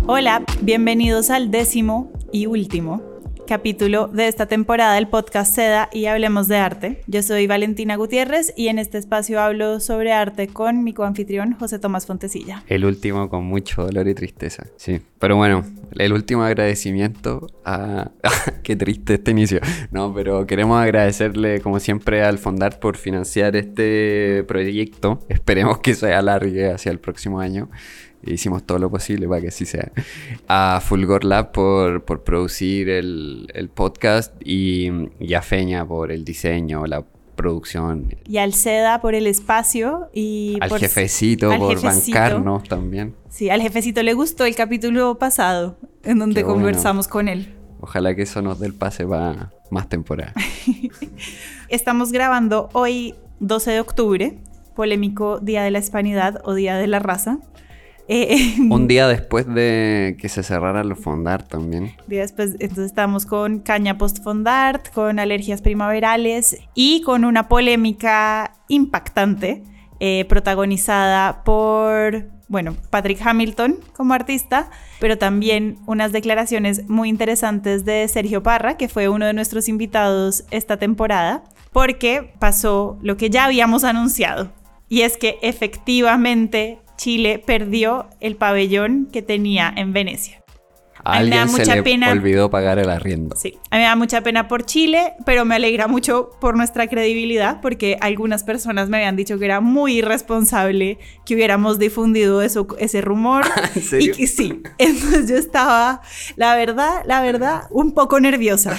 Hola, bienvenidos al 10º y último capítulo de esta temporada del podcast Seda y Hablemos de Arte. Yo soy Valentina Gutiérrez y en este espacio hablo sobre arte con mi coanfitrión José Tomás Fontecilla. El último con mucho dolor y tristeza, sí. Pero bueno, el último agradecimiento a... Qué triste este inicio. No, pero queremos agradecerle como siempre al Fondart por financiar este proyecto. Esperemos que se alargue hacia el próximo año. Hicimos todo lo posible para que así sea. A Fulgor Lab por producir el podcast y a Feña por el diseño, la producción. Y al Seda por el espacio y al jefecito por bancarnos también. Sí, al jefecito le gustó el capítulo pasado en donde conversamos con él. Ojalá que eso nos dé el pase para más temporada. Estamos grabando hoy 12 de octubre, polémico Día de la Hispanidad o Día de la Raza. Un día después de que se cerraran los Fondart también. Día después, entonces estamos con caña post-Fondart, con alergias primaverales y con una polémica impactante protagonizada por, Patrick Hamilton como artista, pero también unas declaraciones muy interesantes de Sergio Parra, que fue uno de nuestros invitados esta temporada, porque pasó lo que ya habíamos anunciado, y es que efectivamente Chile perdió el pabellón que tenía en Venecia. A alguien se le olvidó pagar el arriendo. Sí, a mí me da mucha pena por Chile, pero me alegra mucho por nuestra credibilidad, porque algunas personas me habían dicho que era muy irresponsable que hubiéramos difundido ese rumor. ¿En serio? Y que sí, entonces yo estaba, la verdad, un poco nerviosa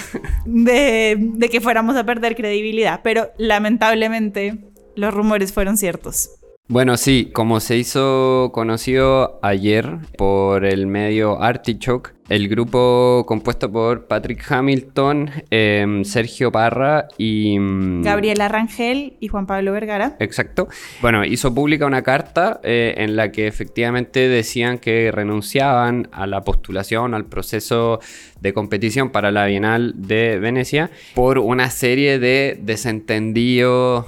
de que fuéramos a perder credibilidad, pero lamentablemente los rumores fueron ciertos. Bueno, sí, como se hizo conocido ayer por el medio Artichoke, el grupo compuesto por Patrick Hamilton, Sergio Parra y... Gabriela Rangel y Juan Pablo Vergara. Exacto. Bueno, hizo pública una carta en la que efectivamente decían que renunciaban a la postulación, al proceso de competición para la Bienal de Venecia por una serie de desentendidos,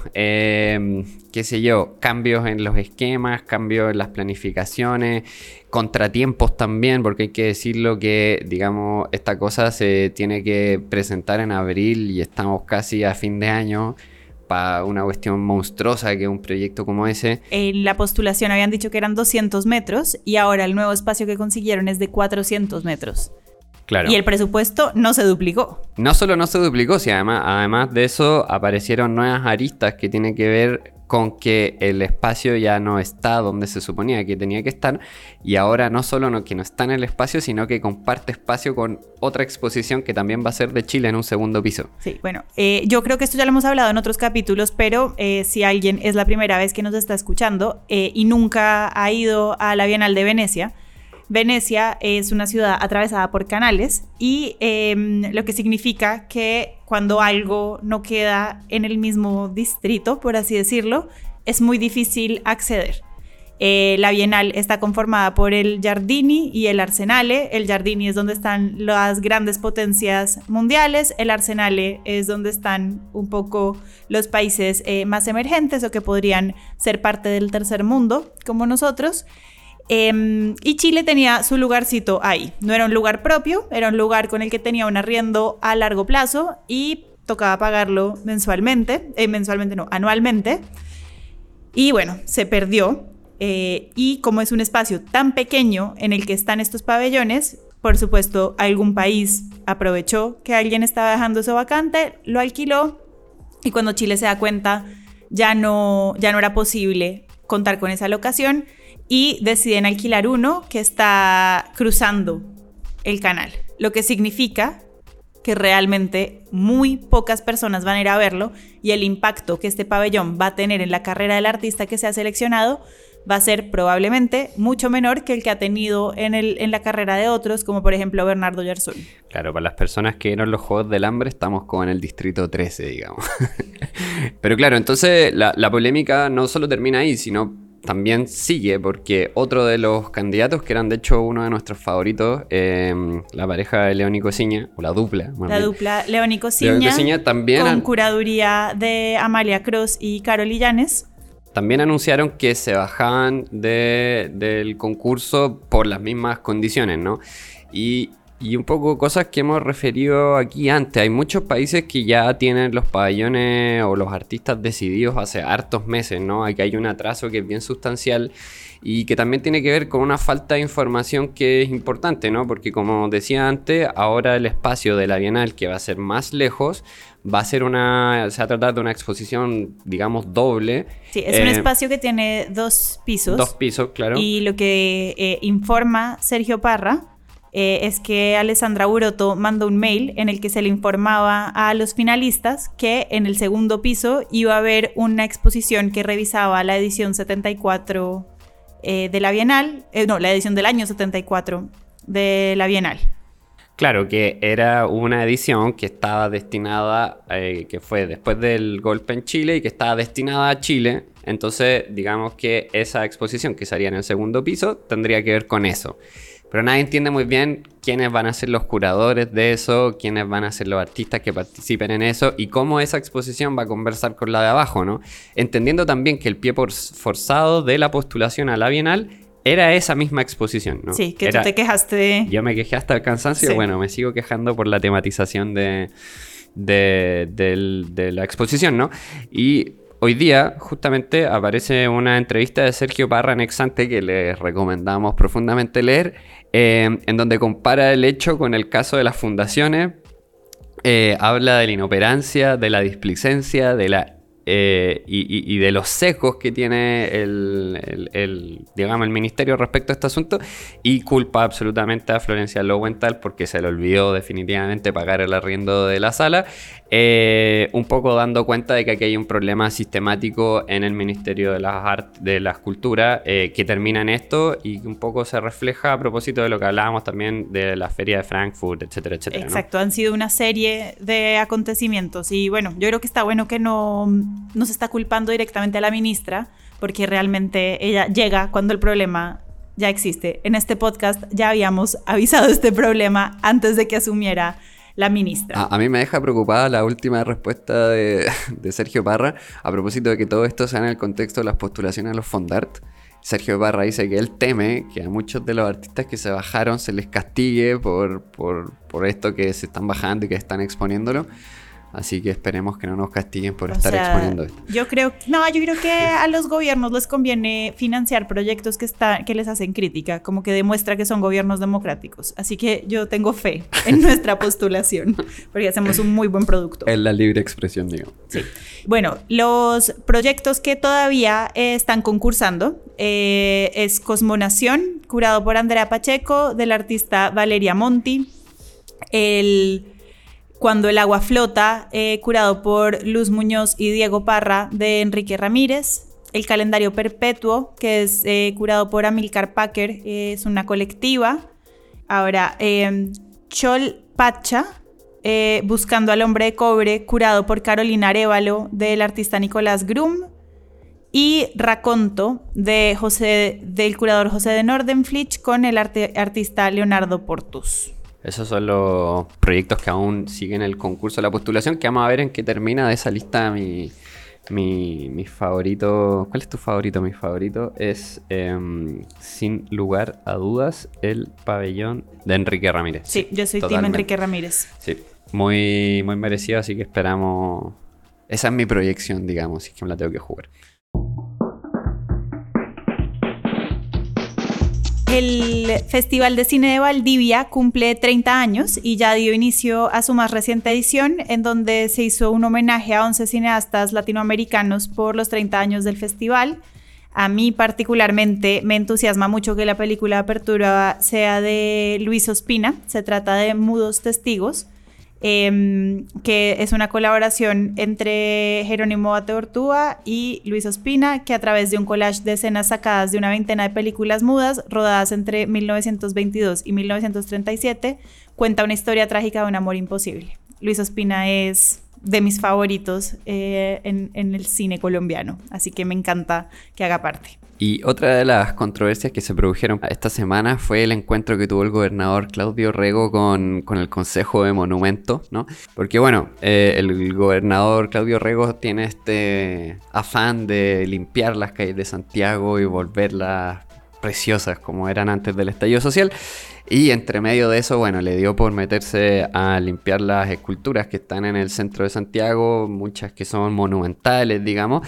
cambios en los esquemas, cambios en las planificaciones, contratiempos también, porque hay que decirlo que, digamos, esta cosa se tiene que presentar en abril y estamos casi a fin de año para una cuestión monstruosa que es un proyecto como ese. En la postulación habían dicho que eran 200 metros y ahora el nuevo espacio que consiguieron es de 400 metros. Claro. Y el presupuesto no se duplicó. No solo no se duplicó, sino además de eso aparecieron nuevas aristas que tienen que ver con que el espacio ya no está donde se suponía que tenía que estar, y ahora no solo que no está en el espacio, sino que comparte espacio con otra exposición que también va a ser de Chile en un segundo piso. Sí, yo creo que esto ya lo hemos hablado en otros capítulos, pero si alguien es la primera vez que nos está escuchando y nunca ha ido a la Bienal de Venecia, Venecia es una ciudad atravesada por canales y lo que significa que cuando algo no queda en el mismo distrito, por así decirlo, es muy difícil acceder. La Bienal está conformada por el Giardini y el Arsenale. El Giardini es donde están las grandes potencias mundiales, el Arsenale es donde están un poco los países más emergentes o que podrían ser parte del tercer mundo, como nosotros. Y Chile tenía su lugarcito ahí. No era un lugar propio, era un lugar con el que tenía un arriendo a largo plazo y tocaba pagarlo anualmente. Y bueno, se perdió. Y como es un espacio tan pequeño en el que están estos pabellones, por supuesto, algún país aprovechó que alguien estaba dejando eso vacante, lo alquiló y cuando Chile se da cuenta ya no era posible contar con esa locación. Y deciden alquilar uno que está cruzando el canal, lo que significa que realmente muy pocas personas van a ir a verlo y el impacto que este pabellón va a tener en la carrera del artista que se ha seleccionado va a ser probablemente mucho menor que el que ha tenido en la carrera de otros, como por ejemplo Bernardo Yarzún. Claro, para las personas que vieron los Juegos del Hambre estamos como en el distrito 13, digamos. Pero claro, entonces la polémica no solo termina ahí, sino también sigue, porque otro de los candidatos, que eran de hecho uno de nuestros favoritos, la pareja de León y Cosiña, o la dupla. Dupla León y Cosiña, también con curaduría de Amalia Cross y Carol Illanes. también anunciaron que se bajaban del concurso por las mismas condiciones, ¿no? Y un poco cosas que hemos referido aquí antes. Hay muchos países que ya tienen los pabellones o los artistas decididos hace hartos meses, ¿no? Aquí hay un atraso que es bien sustancial y que también tiene que ver con una falta de información que es importante, ¿no? Porque como decía antes, ahora el espacio de la Bienal, que va a ser más lejos, se va a tratar de una exposición, digamos, doble. Sí, es un espacio que tiene 2 pisos. 2 pisos, claro. Y lo que informa Sergio Parra es que Alessandra Buroto mandó un mail en el que se le informaba a los finalistas que en el segundo piso iba a haber una exposición que revisaba la edición 74 de la Bienal, la edición del año 74 de la Bienal. Claro, que era una edición que estaba destinada, que fue después del golpe en Chile y que estaba destinada a Chile. Entonces, digamos que esa exposición que salía en el segundo piso tendría que ver con eso. Pero nadie entiende muy bien quiénes van a ser los curadores de eso, quiénes van a ser los artistas que participen en eso y cómo esa exposición va a conversar con la de abajo, ¿no? Entendiendo también que el pie forzado de la postulación a la Bienal era esa misma exposición, ¿no? Sí, que tú te quejaste. Yo me quejé hasta el cansancio, sí. Bueno, me sigo quejando por la tematización de la exposición, ¿no? Y hoy día, justamente, aparece una entrevista de Sergio Parra en Exante que les recomendamos profundamente leer, en donde compara el hecho con el caso de las fundaciones, habla de la inoperancia, de la displicencia, de la y de los sesgos que tiene digamos, el ministerio respecto a este asunto, y culpa absolutamente a Florencia Lowenthal porque se le olvidó definitivamente pagar el arriendo de la sala, un poco dando cuenta de que aquí hay un problema sistemático en el Ministerio de las Culturas que termina en esto y que un poco se refleja a propósito de lo que hablábamos también de la Feria de Frankfurt, etcétera, etcétera. Exacto, ¿no? Han sido una serie de acontecimientos y bueno, yo creo que está bueno que no se está culpando directamente a la ministra, porque realmente ella llega cuando el problema ya existe. En este podcast ya habíamos avisado de este problema antes de que asumiera la ministra. A mí me deja preocupada la última respuesta de Sergio Parra a propósito de que todo esto sea en el contexto de las postulaciones a los Fondart. Sergio Parra dice que él teme que a muchos de los artistas que se bajaron se les castigue por esto que se están bajando y que están exponiéndolo. Así que esperemos que no nos castiguen por estar exponiendo esto. Yo creo que a los gobiernos les conviene financiar proyectos que les hacen crítica, como que demuestra que son gobiernos democráticos. Así que yo tengo fe en nuestra postulación, porque hacemos un muy buen producto. Es la libre expresión, digamos. Sí. Bueno, los proyectos que todavía están concursando es Cosmonación, curado por Andrea Pacheco, del artista Valeria Monti. Cuando el agua flota, curado por Luz Muñoz y Diego Parra, de Enrique Ramírez. El calendario perpetuo, que es curado por Amilcar Packer, es una colectiva. Ahora, Chol Pacha, buscando al hombre de cobre, curado por Carolina Arévalo, del artista Nicolás Grum. Y Raconto, del curador José de Nordenflich, con el artista Leonardo Portus. Esos son los proyectos que aún siguen el concurso de la postulación, que vamos a ver en qué termina de esa lista mi favorito. ¿Cuál es tu favorito? Mi favorito es, sin lugar a dudas, el pabellón de Enrique Ramírez. Sí, yo soy team Enrique Ramírez. Sí, muy, muy merecido, así que esperamos. Esa es mi proyección, digamos, si es que me la tengo que jugar. El Festival de Cine de Valdivia cumple 30 años y ya dio inicio a su más reciente edición, en donde se hizo un homenaje a 11 cineastas latinoamericanos por los 30 años del festival. A mí particularmente me entusiasma mucho que la película de apertura sea de Luis Ospina. Se trata de Mudos Testigos, que es una colaboración entre Jerónimo Ateortúa y Luis Ospina, que a través de un collage de escenas sacadas de una veintena de películas mudas rodadas entre 1922 y 1937, cuenta una historia trágica de un amor imposible. Luis Ospina es de mis favoritos en el cine colombiano. Así que me encanta que haga parte. Y otra de las controversias que se produjeron esta semana fue el encuentro que tuvo el gobernador Claudio Rego con el Consejo de Monumentos, ¿no? Porque bueno, el gobernador Claudio Rego tiene este afán de limpiar las calles de Santiago y volverlas preciosas como eran antes del estallido social. Y entre medio de eso, bueno, le dio por meterse a limpiar las esculturas que están en el centro de Santiago, muchas que son monumentales, digamos.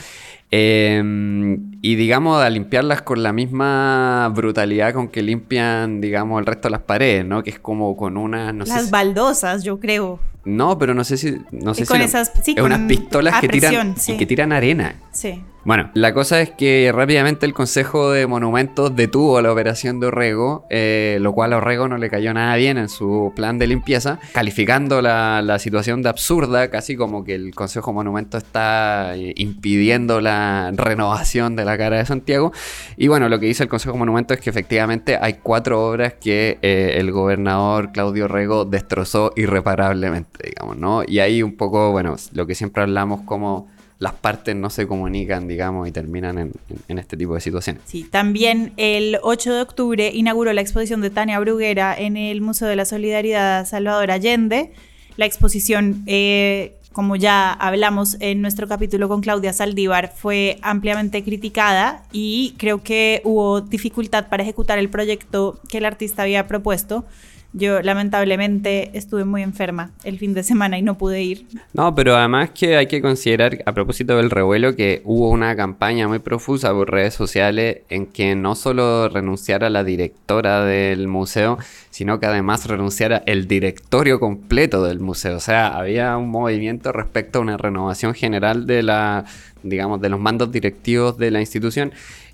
Y digamos, a limpiarlas con la misma brutalidad con que limpian, digamos, el resto de las paredes, ¿no? Que es como con unas, no las sé, baldosas, yo creo. No, pero no sé si con esas, sí, es unas pistolas que tiran, presión, sí. y que tiran arena. Sí. Bueno, la cosa es que rápidamente el Consejo de Monumentos detuvo la operación de Orrego, lo cual a Orrego no le cayó nada bien en su plan de limpieza, calificando la situación de absurda, casi como que el Consejo de Monumentos está impidiendo la renovación de la cara de Santiago. Y bueno, lo que dice el Consejo de Monumentos es que efectivamente hay 4 obras que el gobernador Claudio Orrego destrozó irreparablemente, digamos, ¿no? Y ahí un poco, bueno, lo que siempre hablamos como las partes no se comunican, digamos, y terminan en este tipo de situaciones. Sí, también el 8 de octubre inauguró la exposición de Tania Bruguera en el Museo de la Solidaridad Salvador Allende. La exposición, como ya hablamos en nuestro capítulo con Claudia Saldívar, fue ampliamente criticada y creo que hubo dificultad para ejecutar el proyecto que el artista había propuesto. Yo lamentablemente estuve muy enferma el fin de semana y no pude ir. No, pero además que hay que considerar, a propósito del revuelo, que hubo una campaña muy profusa por redes sociales en que no solo renunciara la directora del museo, sino que además renunciara el directorio completo del museo. O sea, había un movimiento respecto a una renovación general de de los mandos directivos de la institución.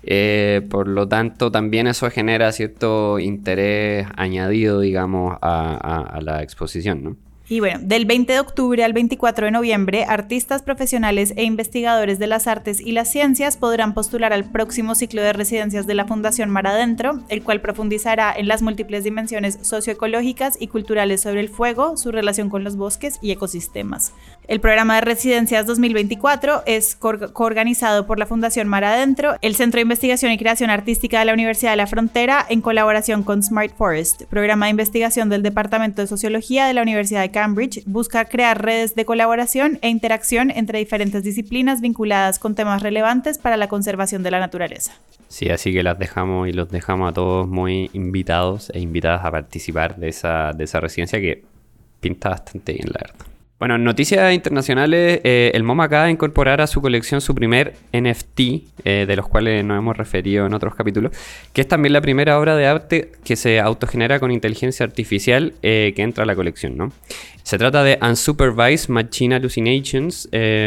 Por lo tanto, también eso genera cierto interés añadido, digamos, a la exposición, ¿no? Y bueno, del 20 de octubre al 24 de noviembre, artistas profesionales e investigadores de las artes y las ciencias podrán postular al próximo ciclo de residencias de la Fundación Mar Adentro, el cual profundizará en las múltiples dimensiones socioecológicas y culturales sobre el fuego, su relación con los bosques y ecosistemas. El programa de residencias 2024 es coorganizado por la Fundación Mar Adentro, el Centro de Investigación y Creación Artística de la Universidad de la Frontera, en colaboración con Smart Forest, programa de investigación del Departamento de Sociología de la Universidad de Cambridge. Busca crear redes de colaboración e interacción entre diferentes disciplinas vinculadas con temas relevantes para la conservación de la naturaleza. Sí, así que los dejamos a todos muy invitados e invitadas a participar de esa residencia que pinta bastante bien, la verdad. Bueno, en noticias internacionales, el MoMA acaba de incorporar a su colección su primer NFT, de los cuales nos hemos referido en otros capítulos, que es también la primera obra de arte que se autogenera con inteligencia artificial que entra a la colección, ¿no? Se trata de Unsupervised Machine Hallucinations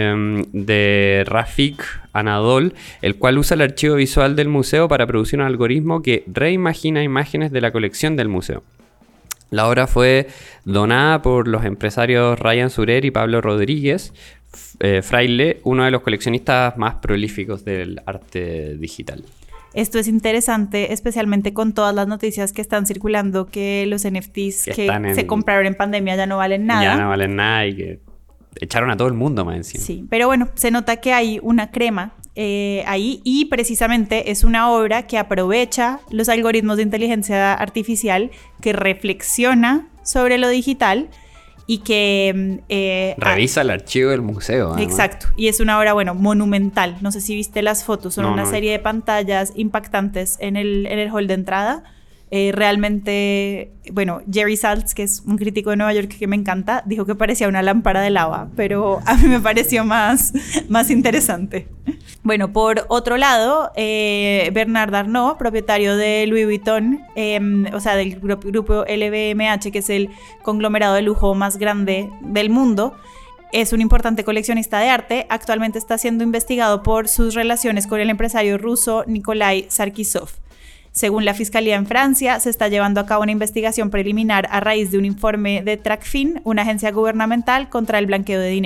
de Rafik Anadol, el cual usa el archivo visual del museo para producir un algoritmo que reimagina imágenes de la colección del museo. La obra fue donada por los empresarios Ryan Surer y Pablo Rodríguez Fraile, uno de los coleccionistas más prolíficos del arte digital. Esto es interesante, especialmente con todas las noticias que están circulando, que los NFTs que se compraron en pandemia ya no valen nada. Ya no valen nada y que echaron a todo el mundo más encima. Sí, pero bueno, se nota que hay una crema ahí, y precisamente es una obra que aprovecha los algoritmos de inteligencia artificial, que reflexiona sobre lo digital y que revisa el archivo del museo. Además. Exacto, y es una obra, bueno, monumental. No sé si viste las fotos, son una serie de pantallas impactantes en el hall de entrada. Realmente, bueno, Jerry Saltz, que es un crítico de Nueva York que me encanta, dijo que parecía una lámpara de lava, pero a mí me pareció más interesante. Bueno, por otro lado, Bernard Arnault, propietario de Louis Vuitton, o sea, del grupo LVMH, que es el conglomerado de lujo más grande del mundo, es un importante coleccionista de arte. Actualmente está siendo investigado por sus relaciones con el empresario ruso Nikolai Sarkisov. Según la Fiscalía en Francia, se está llevando a cabo una investigación preliminar a raíz de un informe de Tracfin, una agencia gubernamental contra el blanqueo de dinero.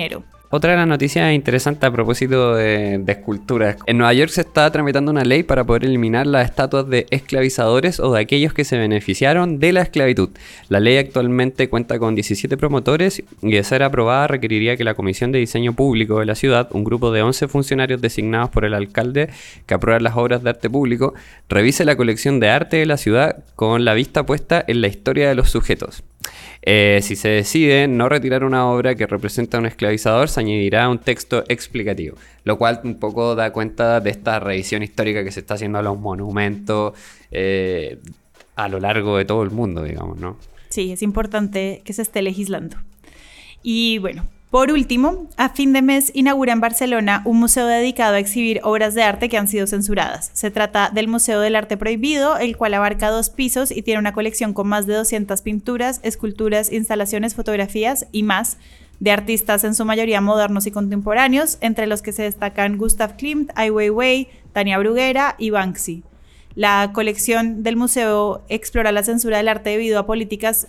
Otra de las noticias interesantes a propósito de esculturas. En Nueva York se está tramitando una ley para poder eliminar las estatuas de esclavizadores o de aquellos que se beneficiaron de la esclavitud. La ley actualmente cuenta con 17 promotores y de ser aprobada requeriría que la Comisión de Diseño Público de la ciudad, un grupo de 11 funcionarios designados por el alcalde que aprueban las obras de arte público, revise la colección de arte de la ciudad con la vista puesta en la historia de los sujetos. Si se decide no retirar una obra que representa a un esclavizador, se añadirá un texto explicativo, lo cual un poco da cuenta de esta revisión histórica que se está haciendo a los monumentos a lo largo de todo el mundo, digamos, ¿no? Sí, es importante que se esté legislando. Y bueno, por último, a fin de mes inaugura en Barcelona un museo dedicado a exhibir obras de arte que han sido censuradas. Se trata del Museo del Arte Prohibido, el cual abarca 2 pisos y tiene una colección con más de 200 pinturas, esculturas, instalaciones, fotografías y más de artistas en su mayoría modernos y contemporáneos, entre los que se destacan Gustav Klimt, Ai Weiwei, Tania Bruguera y Banksy. La colección del museo explora la censura del arte debido a políticas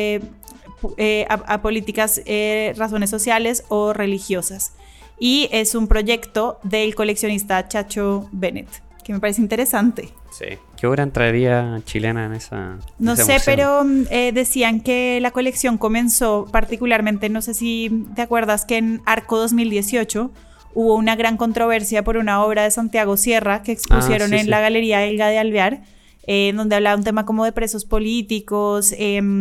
razones sociales o religiosas. Y es un proyecto del coleccionista Chacho Bennett, que me parece interesante. Sí. ¿Qué obra entraría chilena en esa? No sé, museo? pero decían que la colección comenzó particularmente, no sé si te acuerdas que en Arco 2018 hubo una gran controversia por una obra de Santiago Sierra que expusieron en la Galería Elga de Alvear, donde hablaba un tema como de presos políticos,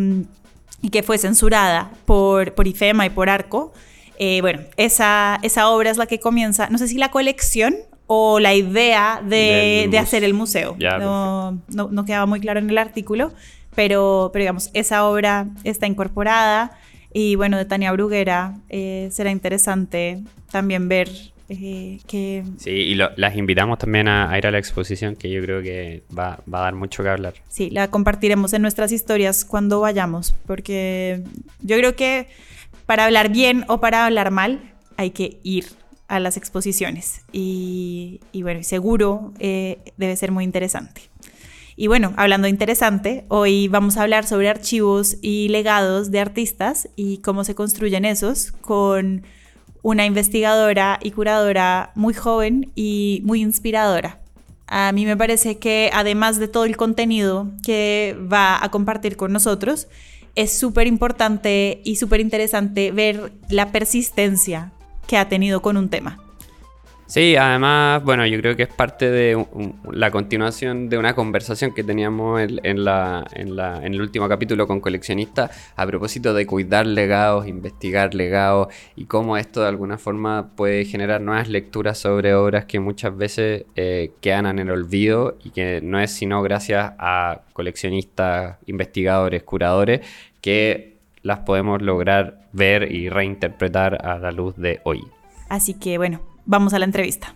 y que fue censurada por IFEMA y por Arco. Bueno, esa obra es la que comienza, no sé si la colección o la idea de hacer el museo. Ya, no quedaba muy claro en el artículo, pero digamos, esa obra está incorporada. Y bueno, de Tania Bruguera será interesante también ver que... Sí, y las invitamos también a ir a la exposición, que yo creo que va a dar mucho que hablar. Sí, la compartiremos en nuestras historias cuando vayamos, porque yo creo que para hablar bien o para hablar mal hay que ir a las exposiciones y bueno, seguro debe ser muy interesante. Y bueno, hablando de interesante, hoy vamos a hablar sobre archivos y legados de artistas y cómo se construyen esos con una investigadora y curadora muy joven y muy inspiradora. A mí me parece que además de todo el contenido que va a compartir con nosotros, es súper importante y súper interesante ver la persistencia que ha tenido con un tema. Sí, además, bueno, yo creo que es parte de la continuación de una conversación que teníamos en el último capítulo con coleccionistas a propósito de cuidar legados, investigar legados y cómo esto de alguna forma puede generar nuevas lecturas sobre obras que muchas veces quedan en el olvido y que no es sino gracias a coleccionistas, investigadores, curadores que las podemos lograr ver y reinterpretar a la luz de hoy. Así que bueno, vamos a la entrevista.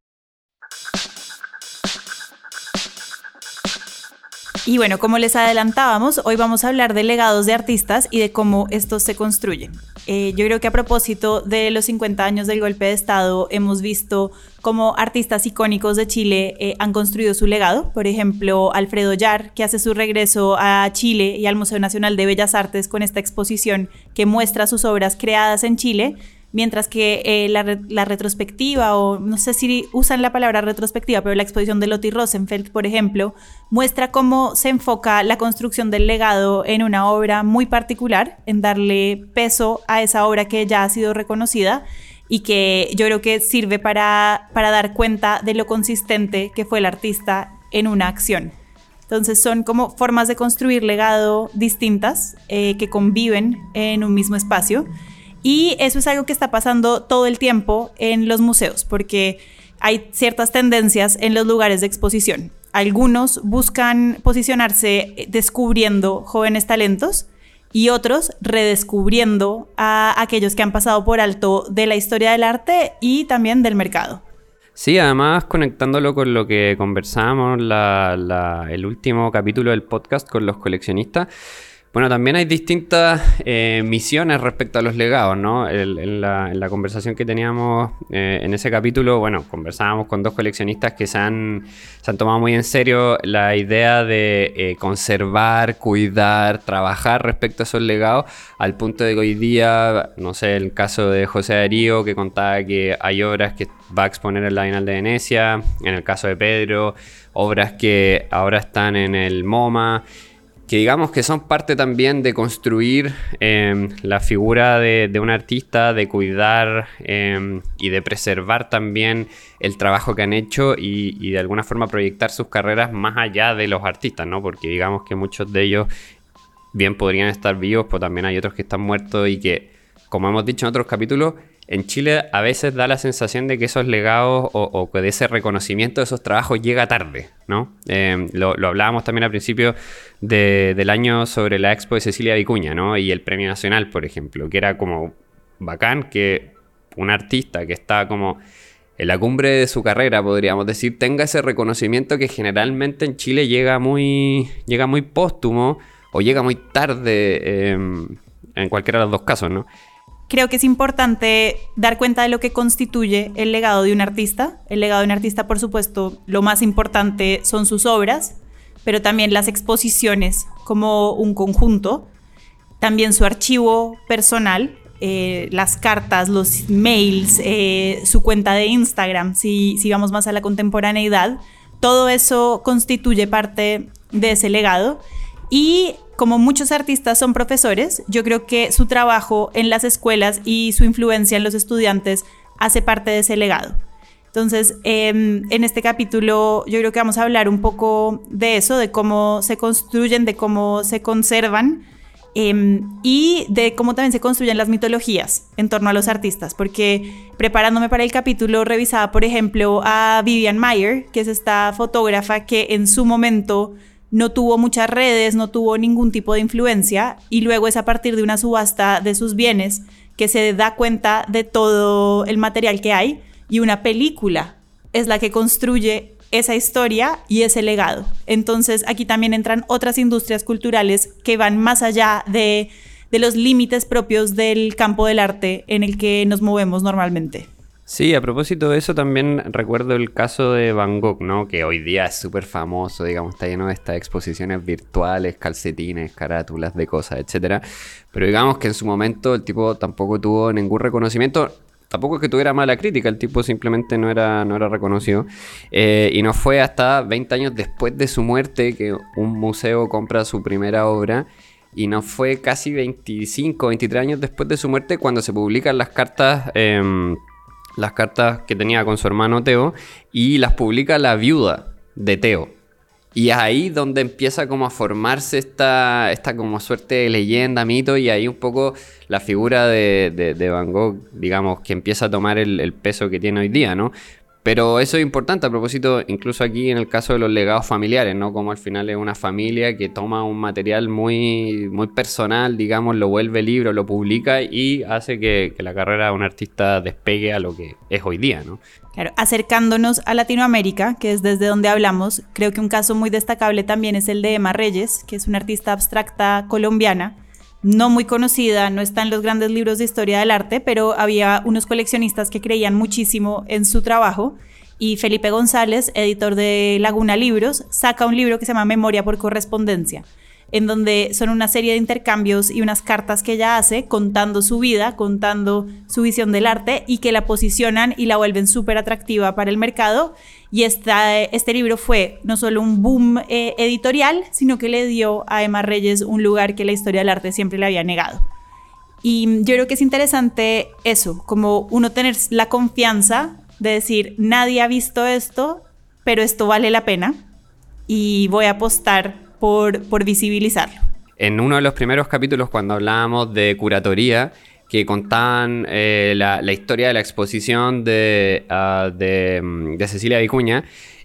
Y bueno, como les adelantábamos, hoy vamos a hablar de legados de artistas y de cómo estos se construyen. Yo creo que a propósito de los 50 años del golpe de Estado, hemos visto cómo artistas icónicos de Chile han construido su legado. Por ejemplo, Alfredo Yar, que hace su regreso a Chile y al Museo Nacional de Bellas Artes con esta exposición que muestra sus obras creadas en Chile, mientras que la retrospectiva, o no sé si usan la palabra retrospectiva, pero la exposición de Lotti Rosenfeld, por ejemplo, muestra cómo se enfoca la construcción del legado en una obra muy particular, en darle peso a esa obra que ya ha sido reconocida y que yo creo que sirve para dar cuenta de lo consistente que fue el artista en una acción. Entonces son como formas de construir legado distintas que conviven en un mismo espacio. Y eso es algo que está pasando todo el tiempo en los museos, porque hay ciertas tendencias en los lugares de exposición. Algunos buscan posicionarse descubriendo jóvenes talentos y otros redescubriendo a aquellos que han pasado por alto de la historia del arte y también del mercado. Sí, además conectándolo con lo que conversábamos el último capítulo del podcast con los coleccionistas, Bueno, también hay distintas misiones respecto a los legados, ¿no? En la conversación que teníamos en ese capítulo, bueno, conversábamos con dos coleccionistas que se han tomado muy en serio la idea de conservar, cuidar, trabajar respecto a esos legados, al punto de que hoy día, no sé, el caso de José Darío, que contaba que hay obras que va a exponer en la Bienal de Venecia, en el caso de Pedro, obras que ahora están en el MoMA, que digamos que son parte también de construir la figura de un artista, de cuidar y de preservar también el trabajo que han hecho y de alguna forma proyectar sus carreras más allá de los artistas, ¿no? Porque digamos que muchos de ellos bien podrían estar vivos, pero también hay otros que están muertos y que, como hemos dicho en otros capítulos, en Chile a veces da la sensación de que esos legados o que de ese reconocimiento de esos trabajos llega tarde, ¿no? Lo hablábamos también al principio del año sobre la expo de Cecilia Vicuña, ¿no? Y el Premio Nacional, por ejemplo, que era como bacán que un artista que está como en la cumbre de su carrera, podríamos decir, tenga ese reconocimiento que generalmente en Chile llega muy póstumo o llega muy tarde, en cualquiera de los dos casos, ¿no? Creo que es importante dar cuenta de lo que constituye el legado de un artista. El legado de un artista, por supuesto, lo más importante son sus obras, pero también las exposiciones como un conjunto, también su archivo personal, las cartas, los mails, su cuenta de Instagram, si vamos más a la contemporaneidad. Todo eso constituye parte de ese legado. Y como muchos artistas son profesores, yo creo que su trabajo en las escuelas y su influencia en los estudiantes hace parte de ese legado. Entonces, en este capítulo yo creo que vamos a hablar un poco de eso, de cómo se construyen, de cómo se conservan y de cómo también se construyen las mitologías en torno a los artistas. Porque preparándome para el capítulo revisaba, por ejemplo, a Vivian Maier, que es esta fotógrafa que en su momento no tuvo muchas redes, no tuvo ningún tipo de influencia, y luego es a partir de una subasta de sus bienes que se da cuenta de todo el material que hay, y una película es la que construye esa historia y ese legado. Entonces aquí también entran otras industrias culturales que van más allá de los límites propios del campo del arte en el que nos movemos normalmente. Sí, a propósito de eso también recuerdo el caso de Van Gogh, ¿no? Que hoy día es súper famoso, digamos, está lleno de estas exposiciones virtuales, calcetines, carátulas de cosas, etcétera. Pero digamos que en su momento el tipo tampoco tuvo ningún reconocimiento, tampoco es que tuviera mala crítica, el tipo simplemente no era reconocido. Y no fue hasta 20 años después de su muerte que un museo compra su primera obra. Y no fue casi 25, 23 años después de su muerte cuando se publican las cartas que tenía con su hermano Teo, y las publica la viuda de Teo. Y es ahí donde empieza como a formarse esta como suerte de leyenda, mito, y ahí un poco la figura de Van Gogh, digamos, que empieza a tomar el peso que tiene hoy día, ¿no? Pero eso es importante a propósito, incluso aquí en el caso de los legados familiares, ¿no? Como al final es una familia que toma un material muy, muy personal, digamos, lo vuelve libro, lo publica y hace que la carrera de un artista despegue a lo que es hoy día, ¿no? Claro, acercándonos a Latinoamérica, que es desde donde hablamos, creo que un caso muy destacable también es el de Emma Reyes, que es una artista abstracta colombiana, no muy conocida, no está en los grandes libros de historia del arte, pero había unos coleccionistas que creían muchísimo en su trabajo, y Felipe González, editor de Laguna Libros, saca un libro que se llama Memoria por Correspondencia, en donde son una serie de intercambios y unas cartas que ella hace contando su vida, contando su visión del arte, y que la posicionan y la vuelven súper atractiva para el mercado. Y este libro fue no solo un boom editorial, sino que le dio a Emma Reyes un lugar que la historia del arte siempre le había negado. Y yo creo que es interesante eso, como uno tener la confianza de decir, nadie ha visto esto, pero esto vale la pena y voy a apostar por visibilizarlo. En uno de los primeros capítulos, cuando hablábamos de curatoría, que contaban la historia de la exposición de Cecilia Vicuña,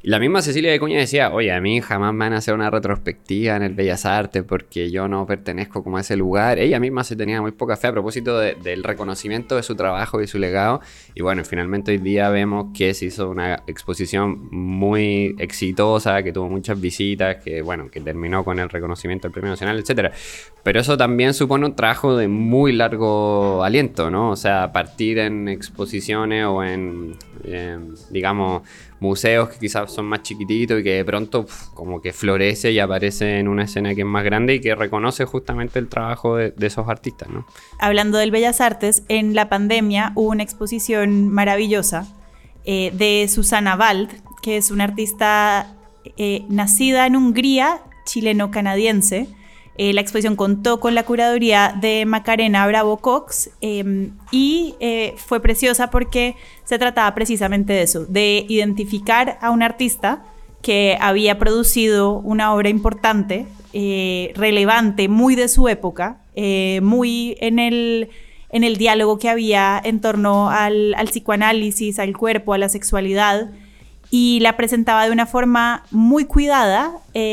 Y la misma Cecilia Vicuña decía, oye, a mí jamás me van a hacer una retrospectiva en el Bellas Artes porque yo no pertenezco como a ese lugar. Ella misma se tenía muy poca fe a propósito del reconocimiento de su trabajo y su legado. Y bueno, finalmente hoy día vemos que se hizo una exposición muy exitosa, que tuvo muchas visitas, que bueno, que terminó con el reconocimiento del Premio Nacional, etcétera. Pero eso también supone un trabajo de muy largo aliento, ¿no? O sea, partir en exposiciones o en digamos, museos que quizás son más chiquititos y que de pronto como que florece y aparece en una escena que es más grande y que reconoce justamente el trabajo de esos artistas, ¿no? Hablando del Bellas Artes, en la pandemia hubo una exposición maravillosa de Susana Wald, que es una artista nacida en Hungría, chileno-canadiense. La exposición contó con la curaduría de Macarena Bravo Cox y fue preciosa porque se trataba precisamente de eso, de identificar a un artista que había producido una obra importante, relevante, muy de su época, muy en el diálogo que había en torno al psicoanálisis, al cuerpo, a la sexualidad, y la presentaba de una forma muy cuidada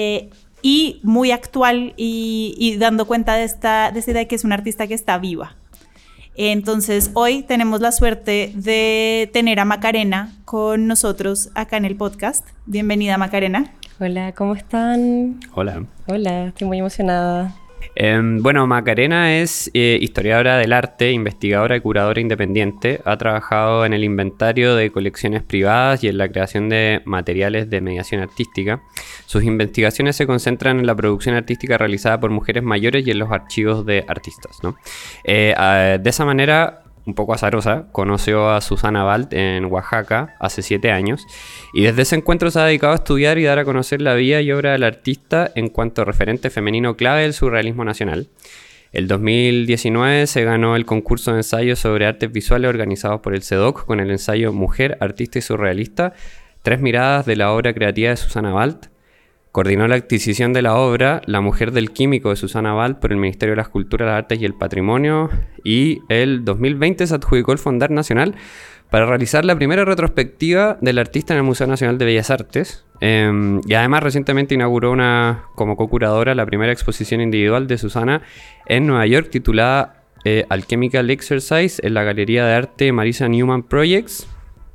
y muy actual y dando cuenta de esta idea de que es una artista que está viva. Entonces hoy tenemos la suerte de tener a Macarena con nosotros acá en el podcast. Bienvenida, Macarena. Hola, ¿cómo están? Hola. Hola, estoy muy emocionada. Bueno, Macarena es historiadora del arte, investigadora y curadora independiente. Ha trabajado en el inventario de colecciones privadas y en la creación de materiales de mediación artística. Sus investigaciones se concentran en la producción artística realizada por mujeres mayores y en los archivos de artistas, ¿no? De esa manera, un poco azarosa, conoció a Susana Wald en Oaxaca hace 7 años y desde ese encuentro se ha dedicado a estudiar y dar a conocer la vida y obra del artista en cuanto a referente femenino clave del surrealismo nacional. El 2019 se ganó el concurso de ensayos sobre artes visuales organizados por el CEDOC con el ensayo Mujer, Artista y Surrealista, 3 miradas de la obra creativa de Susana Wald. Coordinó la adquisición de la obra La mujer del químico de Susana Wald por el Ministerio de las Culturas, las Artes y el Patrimonio y el 2020 se adjudicó el Fondar Nacional para realizar la primera retrospectiva del artista en el Museo Nacional de Bellas Artes y además recientemente inauguró como co-curadora la primera exposición individual de Susana en Nueva York titulada Alchemical Exercise en la Galería de Arte Marisa Newman Projects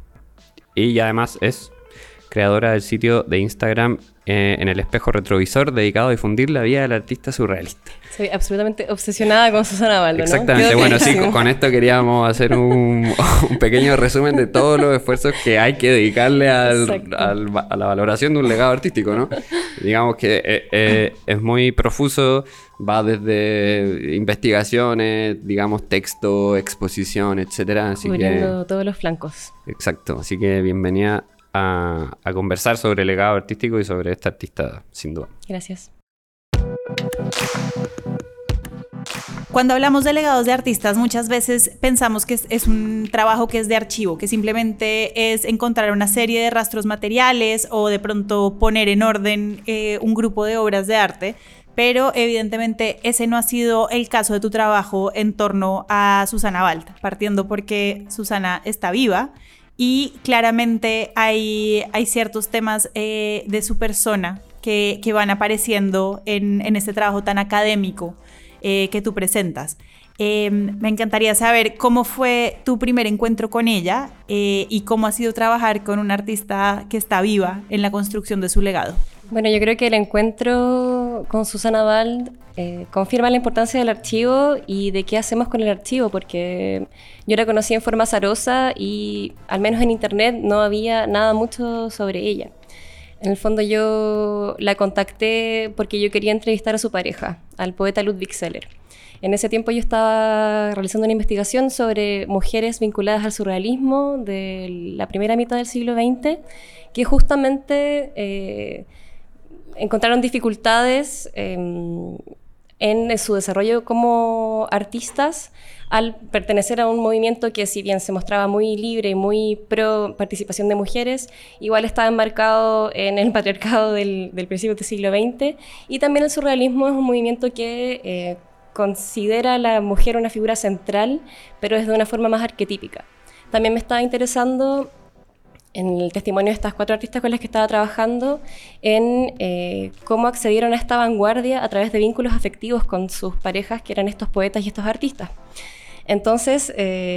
y además es creadora del sitio de Instagram en el espejo retrovisor dedicado a difundir la vida del artista surrealista. Soy absolutamente obsesionada con Susana Wald, ¿no? Exactamente, bueno, sí, con esto queríamos hacer un pequeño resumen de todos los esfuerzos que hay que dedicarle a la valoración de un legado artístico, ¿no? Digamos que es muy profuso, va desde investigaciones, digamos, texto, exposición, etcétera. Cubriendo todos los flancos. Exacto, así que bienvenida a conversar sobre el legado artístico y sobre esta artista, sin duda. Gracias. Cuando hablamos de legados de artistas, muchas veces pensamos que es un trabajo que es de archivo, que simplemente es encontrar una serie de rastros materiales o de pronto poner en orden un grupo de obras de arte, pero evidentemente ese no ha sido el caso de tu trabajo en torno a Susana Wald, partiendo porque Susana está viva. Y claramente hay ciertos temas de su persona que van apareciendo en este trabajo tan académico que tú presentas. Me encantaría saber cómo fue tu primer encuentro con ella y cómo ha sido trabajar con una artista que está viva en la construcción de su legado. Bueno, yo creo que el encuentro con Susana Wald confirma la importancia del archivo y de qué hacemos con el archivo, porque yo la conocí en forma azarosa y al menos en internet no había nada mucho sobre ella. En el fondo yo la contacté porque yo quería entrevistar a su pareja, al poeta Ludwig Seller. En ese tiempo yo estaba realizando una investigación sobre mujeres vinculadas al surrealismo de la primera mitad del siglo XX, que justamente encontraron dificultades en su desarrollo como artistas al pertenecer a un movimiento que, si bien se mostraba muy libre y muy pro participación de mujeres, igual estaba enmarcado en el patriarcado del principio del siglo XX, y también el surrealismo es un movimiento que considera a la mujer una figura central, pero es de una forma más arquetípica. También me estaba interesando en el testimonio de estas 4 artistas con las que estaba trabajando, en cómo accedieron a esta vanguardia a través de vínculos afectivos con sus parejas, que eran estos poetas y estos artistas. Entonces,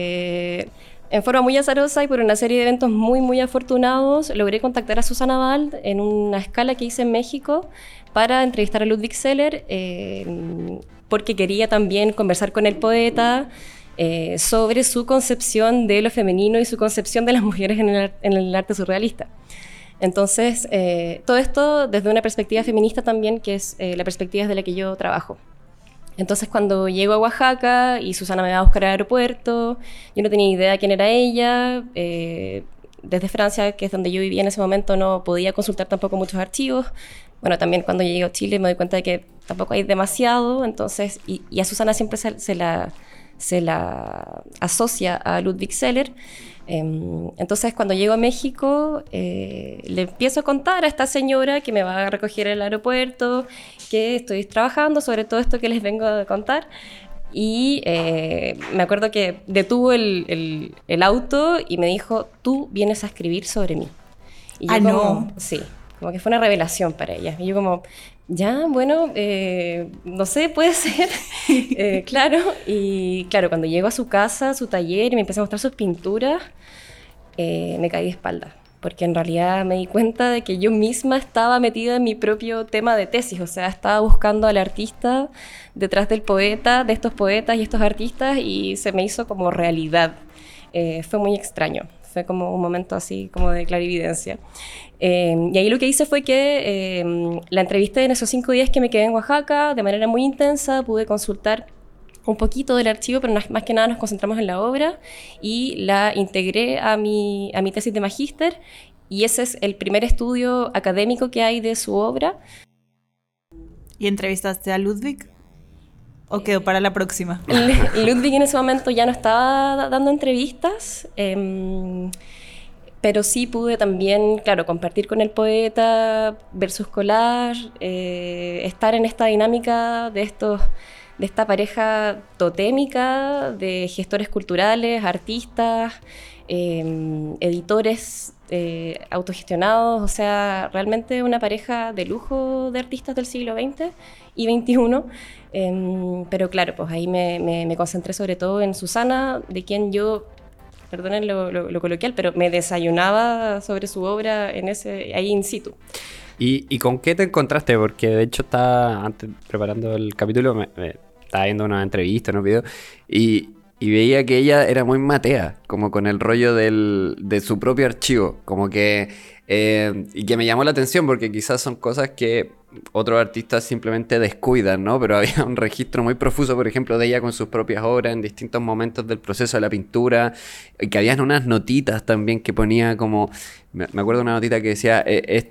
en forma muy azarosa y por una serie de eventos muy, muy afortunados, logré contactar a Susana Wald en una escala que hice en México para entrevistar a Ludwig Seller, porque quería también conversar con el poeta sobre su concepción de lo femenino y su concepción de las mujeres en el arte surrealista. Entonces, todo esto desde una perspectiva feminista también, que es la perspectiva desde la que yo trabajo. Entonces, cuando llego a Oaxaca y Susana me va a buscar al aeropuerto, yo no tenía idea quién era ella. Desde Francia, que es donde yo vivía en ese momento, no podía consultar tampoco muchos archivos. Bueno, también cuando llegué a Chile me doy cuenta de que tampoco hay demasiado. Entonces, y a Susana siempre se la asocia a Ludwig Seller. Entonces, cuando llego a México, le empiezo a contar a esta señora que me va a recoger en el aeropuerto, que estoy trabajando sobre todo esto que les vengo a contar. Y me acuerdo que detuvo el auto y me dijo, tú vienes a escribir sobre mí. Y yo no. Sí, como que fue una revelación para ella. Y yo como, ya, bueno, no sé, puede ser. Claro, y claro, cuando llego a su casa, a su taller, y me empecé a mostrar sus pinturas, me caí de espalda. Porque en realidad me di cuenta de que yo misma estaba metida en mi propio tema de tesis, o sea, estaba buscando al artista detrás del poeta, de estos poetas y estos artistas, y se me hizo como realidad. Fue muy extraño, fue como un momento así como de clarividencia. Y ahí lo que hice fue que la entrevisté en esos 5 días que me quedé en Oaxaca, de manera muy intensa, pude consultar un poquito del archivo, pero más que nada nos concentramos en la obra y la integré a mi tesis de magíster, y ese es el primer estudio académico que hay de su obra. ¿Y entrevistaste a Ludwig? ¿O quedó para la próxima? Ludwig en ese momento ya no estaba dando entrevistas, pero sí pude también, claro, compartir con el poeta, ver sus collages, estar en esta dinámica de esta pareja totémica de gestores culturales, artistas, editores autogestionados, o sea, realmente una pareja de lujo de artistas del siglo XX y XXI. Pero claro, pues ahí me concentré sobre todo en Susana, de quien yo, perdonen lo coloquial, pero me desayunaba sobre su obra ahí in situ. ¿Y con qué te encontraste? Porque de hecho estaba, antes preparando el capítulo, me estaba viendo una entrevista, unos videos, y veía que ella era muy matea, como con el rollo de su propio archivo, como que, y que me llamó la atención porque quizás son cosas que otros artistas simplemente descuidan, ¿no? Pero había un registro muy profuso, por ejemplo, de ella con sus propias obras en distintos momentos del proceso de la pintura, y que habían unas notitas también que ponía como, me acuerdo de una notita que decía,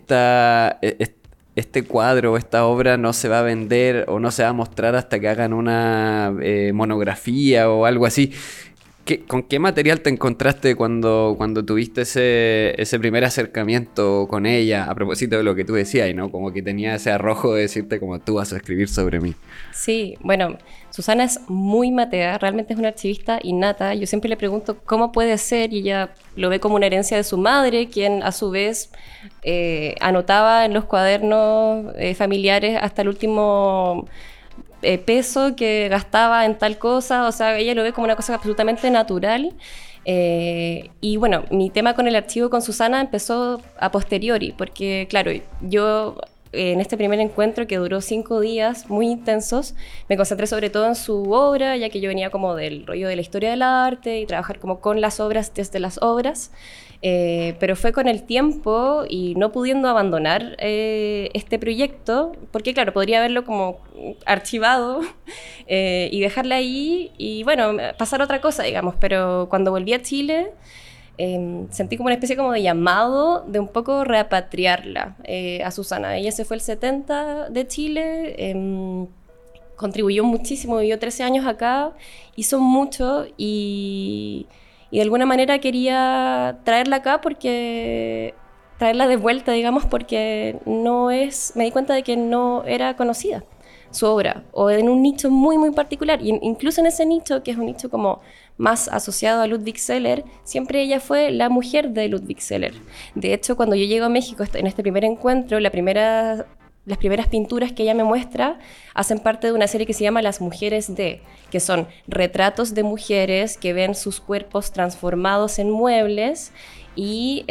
este cuadro o esta obra no se va a vender o no se va a mostrar hasta que hagan una monografía o algo así. ¿Con qué material te encontraste cuando tuviste ese primer acercamiento con ella? A propósito de lo que tú decías, ¿no? Como que tenía ese arrojo de decirte como tú vas a escribir sobre mí. Sí, bueno, Susana es muy matea, realmente es una archivista innata. Yo siempre le pregunto cómo puede ser, y ella lo ve como una herencia de su madre, quien a su vez anotaba en los cuadernos familiares hasta el último peso que gastaba en tal cosa. O sea, ella lo ve como una cosa absolutamente natural. Y bueno, mi tema con el archivo con Susana empezó a posteriori, porque claro, yo en este primer encuentro, que duró 5 días muy intensos, me concentré sobre todo en su obra, ya que yo venía como del rollo de la historia del arte y trabajar como con las obras desde las obras. Pero fue con el tiempo y no pudiendo abandonar este proyecto, porque claro, podría haberlo como archivado y dejarla ahí y bueno, pasar otra cosa, digamos. Pero cuando volví a Chile, sentí como una especie como de llamado de un poco repatriarla a Susana. Ella se fue el 70 de Chile, contribuyó muchísimo, vivió 13 años acá, hizo mucho y de alguna manera quería traerla acá, porque traerla de vuelta, digamos, porque me di cuenta de que no era conocida. su obra, o en un nicho muy, muy particular. Y incluso en ese nicho, que es un nicho como más asociado a Ludwig Seller, siempre ella fue la mujer de Ludwig Seller. De hecho, cuando yo llego a México, en este primer encuentro, las primeras pinturas que ella me muestra hacen parte de una serie que se llama Las Mujeres de, que son retratos de mujeres que ven sus cuerpos transformados en muebles, y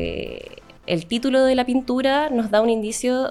el título de la pintura nos da un indicio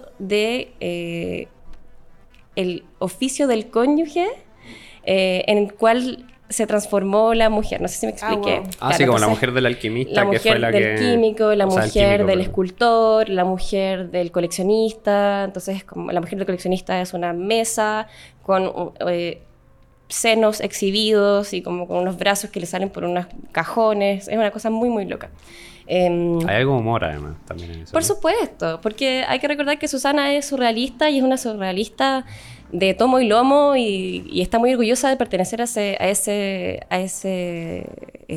de el oficio del cónyuge en el cual se transformó la mujer. No sé si me expliqué. Wow. Claro, sí, como la mujer del alquimista, la que fue mujer la del que... químico, la mujer químico, del perdón. escultor, la mujer del coleccionista. Entonces, como la mujer del coleccionista es una mesa con senos exhibidos y como con unos brazos que le salen por unos cajones. Es una cosa muy, muy loca. Hay algo de humor, además, también en eso. Por ¿no? supuesto, porque hay que recordar que Susana es surrealista y es una surrealista de tomo y lomo, y está muy orgullosa de pertenecer a ese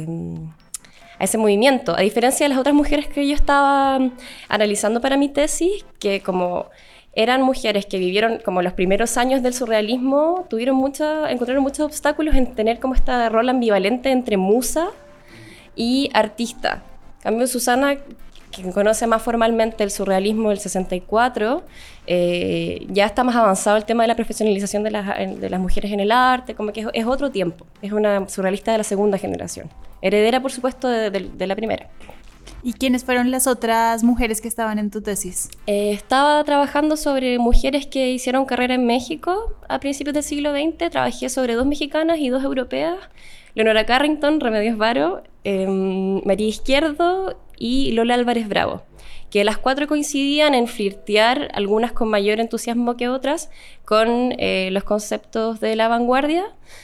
movimiento. A diferencia de las otras mujeres que yo estaba analizando para mi tesis, que como eran mujeres que vivieron como los primeros años del surrealismo, encontraron muchos obstáculos en tener como esta rol ambivalente entre musa y artista. En cambio, Susana, que conoce más formalmente el surrealismo del 64, ya está más avanzado el tema de la profesionalización de las mujeres en el arte, como que es otro tiempo. Es una surrealista de la segunda generación. Heredera, por supuesto, de la primera. ¿Y quiénes fueron las otras mujeres que estaban en tu tesis? Estaba trabajando sobre mujeres que hicieron carrera en México a principios del siglo XX. Trabajé sobre 2 mexicanas y 2 europeas. Leonora Carrington, Remedios Varo, María Izquierdo y Lola Álvarez Bravo, que las 4 coincidían en flirtear, algunas con mayor entusiasmo que otras, con los conceptos de la vanguardia,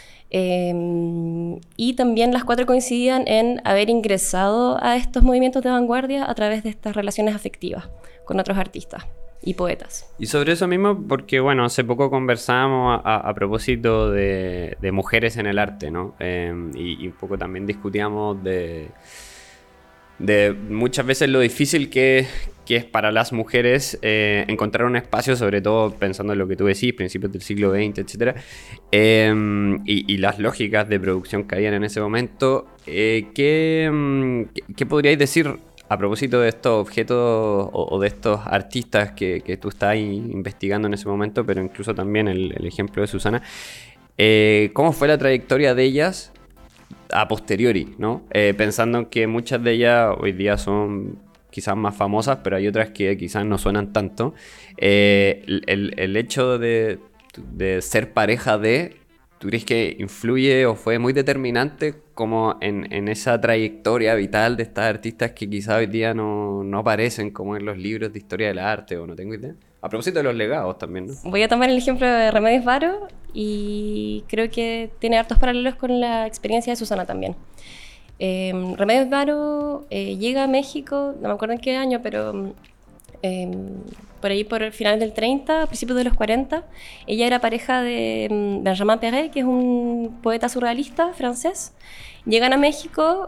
y también las 4 coincidían en haber ingresado a estos movimientos de vanguardia a través de estas relaciones afectivas con otros artistas y poetas. Y sobre eso mismo, porque bueno, hace poco conversábamos a propósito de mujeres en el arte, ¿no? Y un poco también discutíamos de muchas veces lo difícil que es para las mujeres encontrar un espacio, sobre todo pensando en lo que tú decís, principios del siglo XX, etc. Y las lógicas de producción que habían en ese momento. ¿Qué podríais decir a propósito de estos objetos o de estos artistas que tú estás investigando en ese momento, pero incluso también el ejemplo de Susana? ¿Cómo fue la trayectoria de ellas a posteriori, ¿no? Pensando en que muchas de ellas hoy día son quizás más famosas, pero hay otras que quizás no suenan tanto. El hecho de ser pareja de... ¿Tú crees que influye o fue muy determinante como en esa trayectoria vital de estas artistas que quizás hoy día no aparecen como en los libros de historia del arte, o no tengo idea? A propósito de los legados también, ¿no? Voy a tomar el ejemplo de Remedios Varo, y creo que tiene hartos paralelos con la experiencia de Susana también. Remedios Varo llega a México, no me acuerdo en qué año, pero por ahí por el final del 30, a principios de los 40. Ella era pareja de Benjamin Perret, que es un poeta surrealista francés. Llegan a México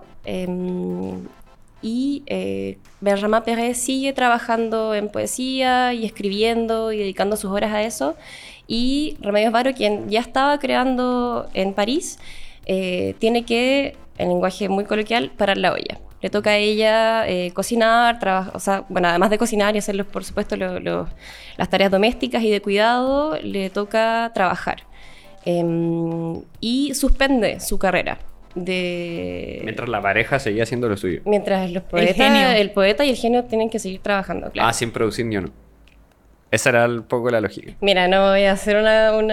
y Benjamin Perret sigue trabajando en poesía y escribiendo y dedicando sus horas a eso. Y Remedios Varo, quien ya estaba creando en París, tiene que, en lenguaje muy coloquial, parar la olla. Le toca a ella cocinar, además de cocinar y hacer, por supuesto, las tareas domésticas y de cuidado, le toca trabajar. Y suspende su carrera. Mientras la pareja seguía haciendo lo suyo. Mientras el poeta y el genio tienen que seguir trabajando, claro. Sin producir ni uno. Esa era un poco la lógica. Mira, no voy a hacer un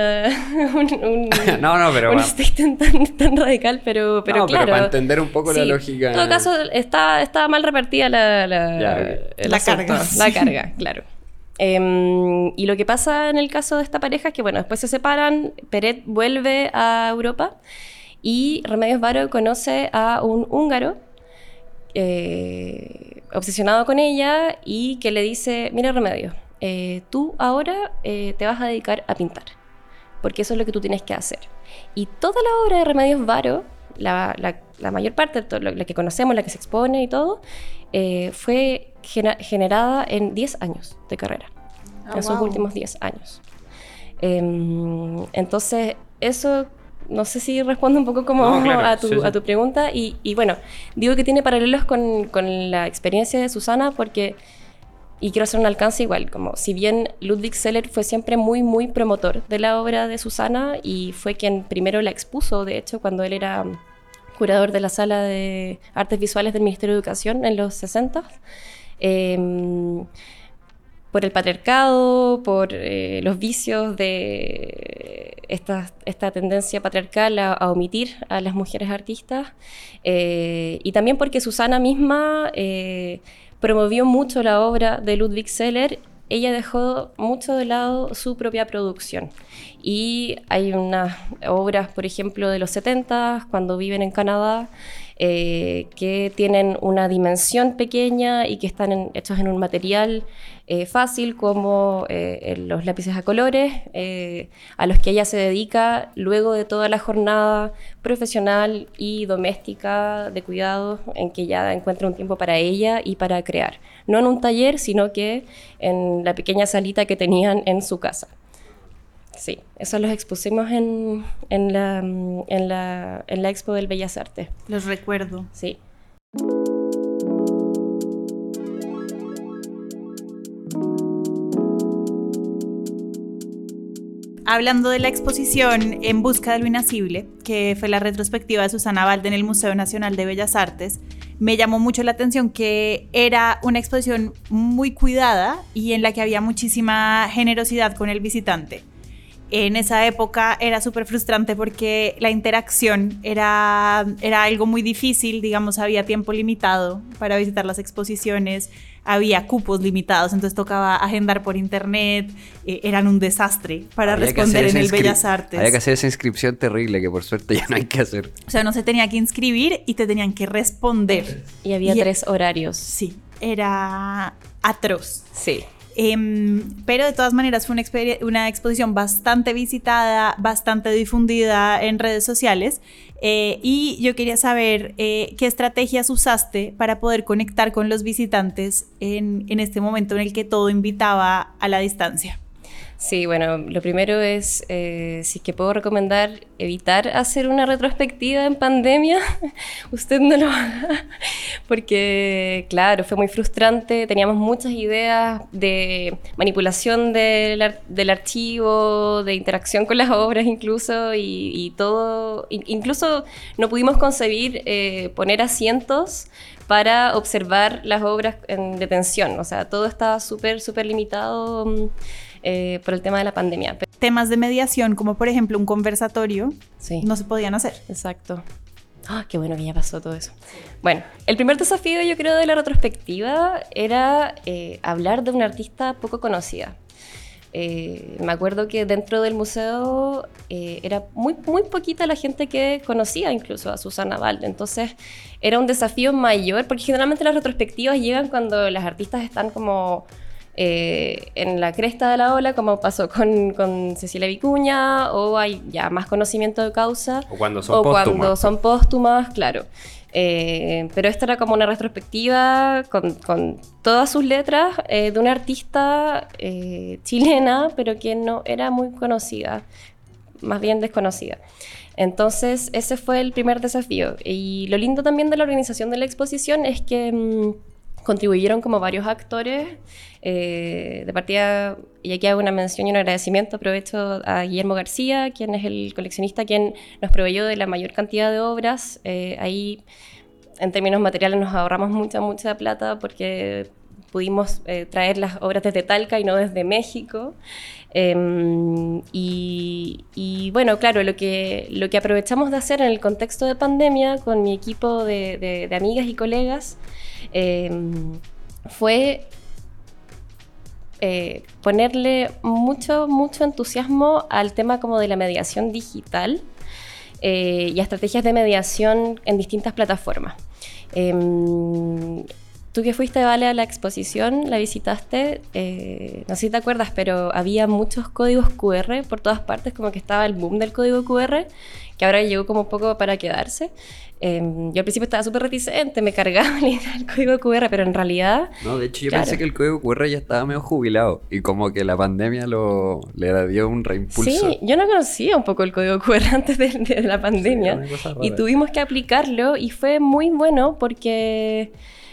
pero statement tan radical, pero claro. Pero para entender un poco la lógica. En todo caso, está mal repartida la carga, claro. Y lo que pasa en el caso de esta pareja es que, bueno, después se separan, Perret vuelve a Europa y Remedios Varo conoce a un húngaro obsesionado con ella y que le dice: mira, Remedios, tú ahora te vas a dedicar a pintar, porque eso es lo que tú tienes que hacer. Y toda la obra de Remedios Varo, la mayor parte, la que conocemos, la que se expone y todo, fue generada en 10 años de carrera, en sus últimos 10 años. Entonces, eso, no sé si responde un poco como No, claro, a tu pregunta. Y bueno, digo que tiene paralelos con la experiencia de Susana porque, y quiero hacer un alcance igual, como si bien Ludwig Seller fue siempre muy, muy promotor de la obra de Susana y fue quien primero la expuso, de hecho, cuando él era curador de la Sala de Artes Visuales del Ministerio de Educación en los 60, por el patriarcado, por los vicios de esta tendencia patriarcal a omitir a las mujeres artistas, y también porque Susana misma promovió mucho la obra de Ludwig Seller. Ella dejó mucho de lado su propia producción. Y hay unas obras, por ejemplo, de los 70, cuando viven en Canadá, que tienen una dimensión pequeña y que están hechos en un material fácil, como los lápices a colores, a los que ella se dedica luego de toda la jornada profesional y doméstica de cuidados, en que ya encuentra un tiempo para ella y para crear. No en un taller, sino que en la pequeña salita que tenían en su casa. Sí, eso los expusimos en la Expo del Bellas Artes. Los recuerdo. Sí. Hablando de la exposición En busca de lo inacible, que fue la retrospectiva de Susana Balde en el Museo Nacional de Bellas Artes, me llamó mucho la atención que era una exposición muy cuidada y en la que había muchísima generosidad con el visitante. En esa época era súper frustrante porque la interacción era algo muy difícil, digamos, había tiempo limitado para visitar las exposiciones, había cupos limitados, entonces tocaba agendar por internet, eran un desastre para responder en el Bellas Artes. Había que hacer esa inscripción terrible que por suerte ya no hay que hacer. O sea, no se tenía que inscribir y te tenían que responder. Y había 3 horarios. Sí, era atroz. Sí. Pero de todas maneras fue una exposición bastante visitada, bastante difundida en redes sociales, y yo quería saber qué estrategias usaste para poder conectar con los visitantes en este momento en el que todo invitaba a la distancia. Sí, bueno, lo primero es, si es que puedo recomendar, evitar hacer una retrospectiva en pandemia. Usted no lo haga, porque, claro, fue muy frustrante. Teníamos muchas ideas de manipulación del archivo, de interacción con las obras incluso, y todo. Incluso no pudimos concebir poner asientos para observar las obras en detención. O sea, todo estaba súper, súper limitado por el tema de la pandemia. Temas de mediación, como por ejemplo un conversatorio, sí, no se podían hacer. Exacto. Qué bueno que ya pasó todo eso. Bueno, el primer desafío, yo creo, de la retrospectiva era hablar de una artista poco conocida. Me acuerdo que dentro del museo era muy, muy poquita la gente que conocía incluso a Susana Balde. Entonces era un desafío mayor, porque generalmente las retrospectivas llegan cuando las artistas están como en la cresta de la ola, como pasó con Cecilia Vicuña, o hay ya más conocimiento de causa, o cuando son póstumas, claro. Pero esta era como una retrospectiva con todas sus letras de una artista chilena, pero que no era muy conocida, más bien desconocida. Entonces ese fue el primer desafío. Y lo lindo también de la organización de la exposición es que contribuyeron como varios actores. De partida, y aquí hago una mención y un agradecimiento, aprovecho a Guillermo García, quien es el coleccionista quien nos proveyó de la mayor cantidad de obras. Ahí, en términos materiales, nos ahorramos mucha plata porque pudimos traer las obras desde Talca y no desde México. Y bueno, claro, lo que aprovechamos de hacer en el contexto de pandemia con mi equipo de amigas y colegas fue ponerle mucho entusiasmo al tema como de la mediación digital y a estrategias de mediación en distintas plataformas. Tú que fuiste, Vale, a la exposición, la visitaste, no sé si te acuerdas, pero había muchos códigos QR por todas partes, como que estaba el boom del código QR, que ahora llegó como un poco para quedarse. Yo al principio estaba súper reticente, me cargaba la idea del código QR, pero en realidad... No, de hecho yo claro, pensé que el código QR ya estaba medio jubilado y como que la pandemia le dio un reimpulso. Sí, yo no conocía un poco el código QR antes de la pandemia, Sí, una cosa y rara. tuvimos que aplicarlo y fue muy bueno porque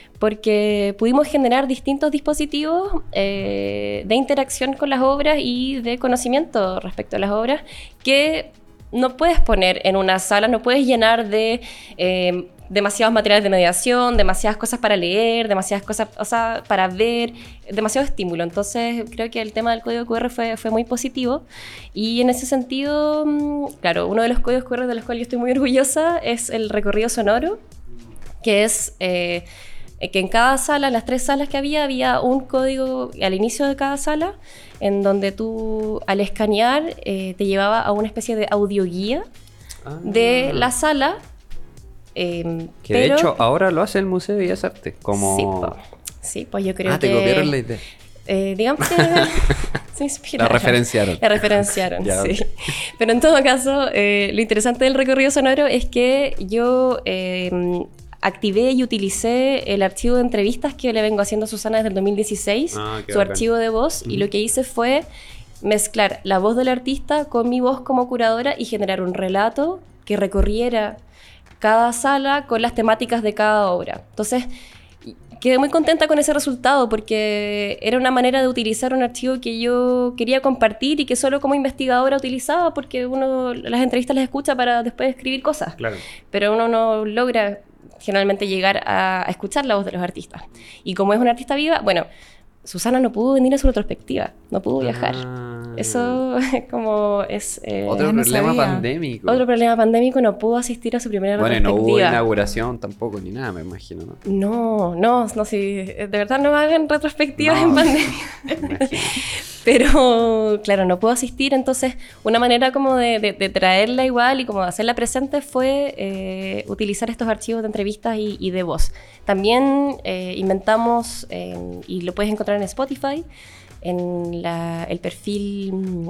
pudimos generar distintos dispositivos de interacción con las obras y de conocimiento respecto a las obras que no puedes poner en una sala, no puedes llenar de demasiados materiales de mediación, demasiadas cosas para leer, demasiadas cosas, o sea, para ver, demasiado estímulo. Entonces creo que el tema del código QR fue muy positivo y en ese sentido, claro, uno de los códigos QR de los cuales yo estoy muy orgullosa es el recorrido sonoro, que es... que en cada sala, en las 3 salas que había un código al inicio de cada sala, en donde tú al escanear te llevaba a una especie de audioguía de la sala. Que pero, de hecho ahora lo hace el Museo de Bellas Artes. Como... Sí, pues yo creo que... te copiaron la idea. Digamos que se inspiraron. La referenciaron. La referenciaron, Ya, sí. ok. Pero en todo caso, lo interesante del recorrido sonoro es que yo activé y utilicé el archivo de entrevistas que le vengo haciendo a Susana desde el 2016, Qué su bacán. archivo de voz, y lo que hice fue mezclar la voz del artista con mi voz como curadora y generar un relato que recorriera cada sala con las temáticas de cada obra. Entonces, quedé muy contenta con ese resultado porque era una manera de utilizar un archivo que yo quería compartir y que solo como investigadora utilizaba porque uno las entrevistas las escucha para después escribir cosas. Claro. Pero uno no logra generalmente llegar a escuchar la voz de los artistas. Y como es una artista viva, bueno, Susana no pudo venir a su retrospectiva, no pudo viajar. Eso como es... Otro no problema sabía. pandémico. Otro problema pandémico, no pudo asistir a su primera Bueno, y no retrospectiva. hubo inauguración tampoco, ni nada, me imagino, ¿no? No, sí, de verdad no hagan retrospectivas No, en pandemia. me imagino. Pero, claro, no puedo asistir, entonces una manera como de traerla igual y como de hacerla presente fue utilizar estos archivos de entrevistas y de voz. También inventamos, y lo puedes encontrar en Spotify, en el perfil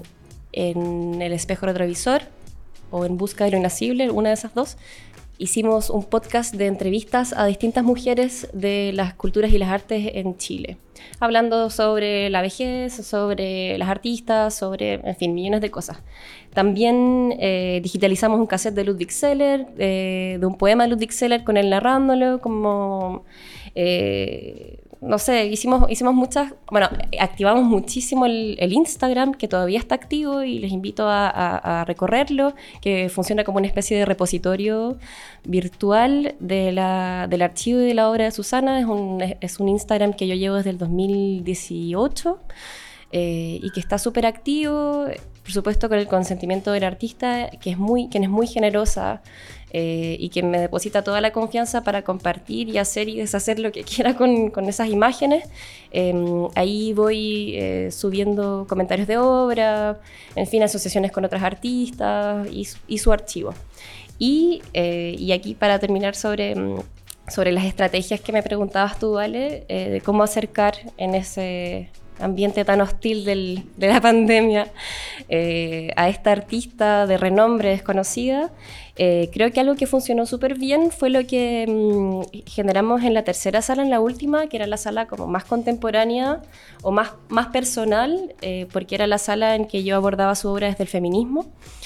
en el espejo retrovisor o en Busca de lo Inacible, una de esas dos. Hicimos un podcast de entrevistas a distintas mujeres de las culturas y las artes en Chile, hablando sobre la vejez, sobre las artistas, sobre, en fin, millones de cosas. También digitalizamos un cassette de Ludwig Seller, de un poema de Ludwig Seller con él narrándolo, como... no sé, hicimos muchas... Bueno, activamos muchísimo el Instagram, que todavía está activo y les invito a recorrerlo, que funciona como una especie de repositorio virtual del archivo de la obra de Susana. Es un Instagram que yo llevo desde el 2018 y que está súper activo, por supuesto con el consentimiento del artista, quien es muy generosa, y que me deposita toda la confianza para compartir y hacer y deshacer lo que quiera con esas imágenes. Ahí voy subiendo comentarios de obra, en fin, asociaciones con otras artistas y su archivo. Y aquí para terminar sobre las estrategias que me preguntabas tú, Vale, de cómo acercar en ese ambiente tan hostil de la pandemia a esta artista de renombre desconocida. Creo que algo que funcionó súper bien fue lo que generamos en la tercera sala, en la última, que era la sala como más contemporánea o más personal, porque era la sala en que yo abordaba su obra desde el feminismo.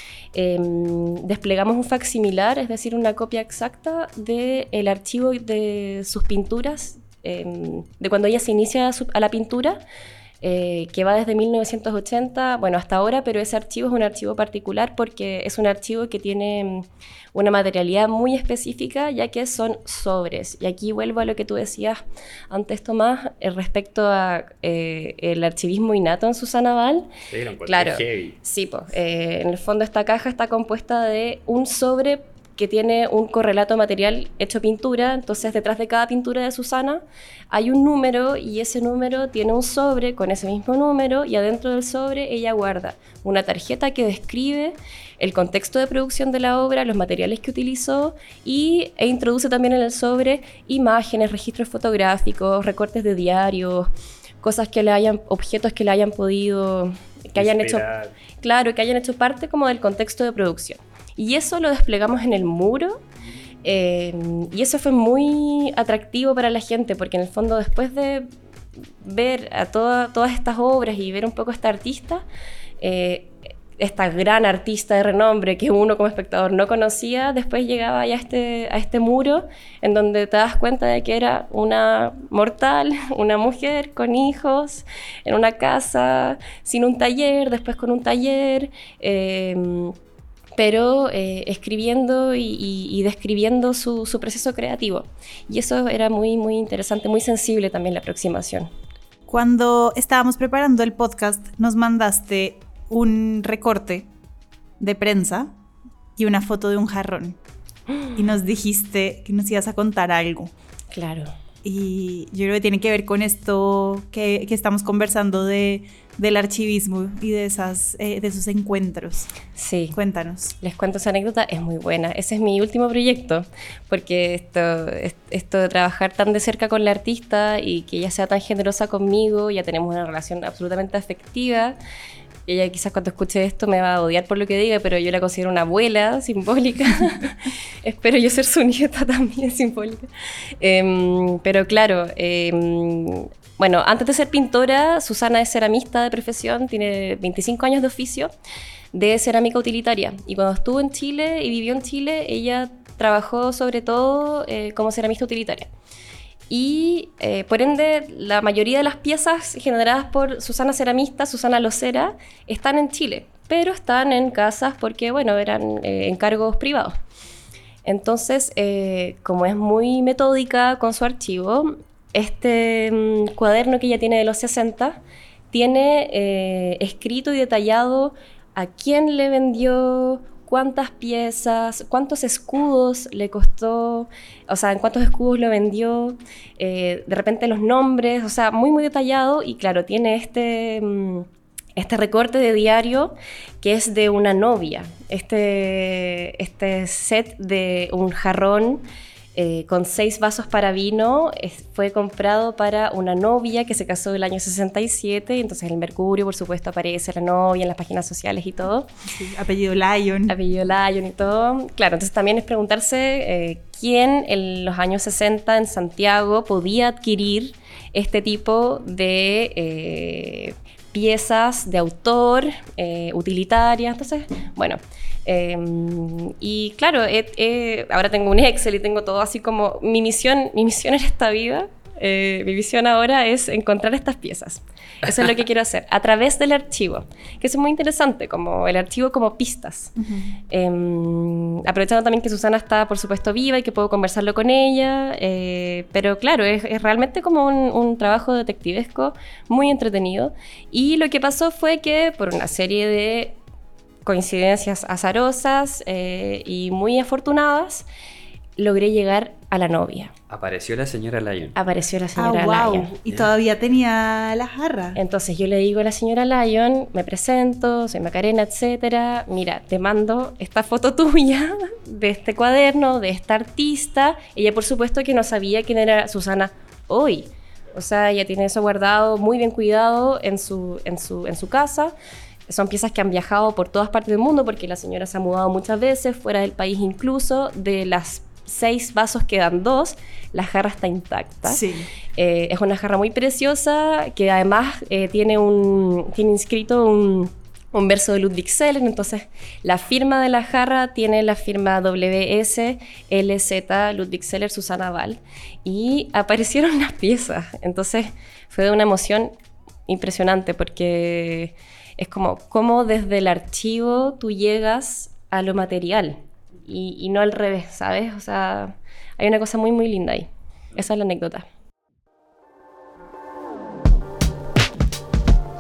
Desplegamos un facsimilar, es decir, una copia exacta del archivo de sus pinturas, de cuando ella se inicia a la pintura, que va desde 1980, bueno, hasta ahora, pero ese archivo es un archivo particular porque es un archivo que tiene una materialidad muy específica, ya que son sobres. Y aquí vuelvo a lo que tú decías antes, Tomás, respecto a el archivismo innato en Susana Ball. Sí, lo encuentro Claro, heavy. sí, en el fondo esta caja está compuesta de un sobre que tiene un correlato material hecho pintura. Entonces detrás de cada pintura de Susana hay un número y ese número tiene un sobre con ese mismo número y adentro del sobre ella guarda una tarjeta que describe el contexto de producción de la obra, los materiales que utilizó e introduce también en el sobre imágenes, registros fotográficos, recortes de diarios, cosas que le hayan, objetos que le hayan podido, que hayan hecho, claro, que hayan hecho parte como del contexto de producción. Y eso lo desplegamos en el muro y eso fue muy atractivo para la gente porque en el fondo después de ver a todas estas obras y ver un poco a esta artista, esta gran artista de renombre que uno como espectador no conocía, después llegaba ya a este muro en donde te das cuenta de que era una mortal, una mujer con hijos, en una casa, sin un taller, después con un taller, pero escribiendo y describiendo su proceso creativo. Y eso era muy, muy interesante, muy sensible también la aproximación. Cuando estábamos preparando el podcast, nos mandaste un recorte de prensa y una foto de un jarrón. Y nos dijiste que nos ibas a contar algo. Claro. Y yo creo que tiene que ver con esto que estamos conversando del archivismo y de esos encuentros. Sí. Cuéntanos. Les cuento esa anécdota, es muy buena. Ese es mi último proyecto, porque esto de trabajar tan de cerca con la artista y que ella sea tan generosa conmigo, ya tenemos una relación absolutamente afectiva. Ella quizás cuando escuche esto me va a odiar por lo que diga, pero yo la considero una abuela simbólica. Espero yo ser su nieta también simbólica. Pero claro, bueno, antes de ser pintora, Susana es ceramista de profesión, tiene 25 años de oficio de cerámica utilitaria. Y cuando estuvo en Chile y vivió en Chile, ella trabajó sobre todo como ceramista utilitaria. Y por ende la mayoría de las piezas generadas por Susana Ceramista, Susana Locera, están en Chile, pero están en casas porque, bueno, eran encargos privados. Entonces, como es muy metódica con su archivo, este cuaderno que ella tiene de los 60 tiene escrito y detallado a quién le vendió, cuántas piezas, cuántos escudos le costó, o sea, en cuántos escudos lo vendió, de repente los nombres, o sea, muy, muy detallado. Y claro, tiene este recorte de diario que es de una novia, este set de un jarrón con 6 vasos para vino, fue comprado para una novia que se casó el año 67, y entonces el mercurio, por supuesto, aparece la novia en las páginas sociales y todo. Sí, apellido Lyon. Apellido Lyon y todo. Claro, entonces también es preguntarse quién en los años 60 en Santiago podía adquirir este tipo de piezas de autor, utilitarias. Entonces, bueno, y claro, ahora tengo un Excel y tengo todo así como mi misión en esta vida, mi visión ahora es encontrar estas piezas. Eso es lo que quiero hacer, a través del archivo, que eso es muy interesante, como el archivo como pistas. Aprovechando también que Susana está, por supuesto, viva y que puedo conversarlo con ella, pero claro, es realmente como un trabajo detectivesco muy entretenido. Y lo que pasó fue que por una serie de coincidencias azarosas y muy afortunadas, logré llegar a la novia. Apareció la señora Lyon. Apareció la señora Lyon. Y todavía tenía la jarra. Entonces yo le digo a la señora Lyon, me presento, soy Macarena, etcétera. Mira, te mando esta foto tuya de este cuaderno, de esta artista. Ella, por supuesto, que no sabía quién era Susana hoy. O sea, ella tiene eso guardado, muy bien cuidado en su casa. Son piezas que han viajado por todas partes del mundo porque la señora se ha mudado muchas veces, fuera del país incluso. De las 6 vasos quedan 2, la jarra está intacta. Sí. Es una jarra muy preciosa que además tiene inscrito un verso de Ludwig Seller. Entonces la firma de la jarra tiene la firma WS LZ Ludwig Seller Susana Ball, y aparecieron las piezas. Entonces fue de una emoción impresionante porque es como desde el archivo tú llegas a lo material y no al revés, ¿sabes? O sea, hay una cosa muy, muy linda ahí. Esa es la anécdota.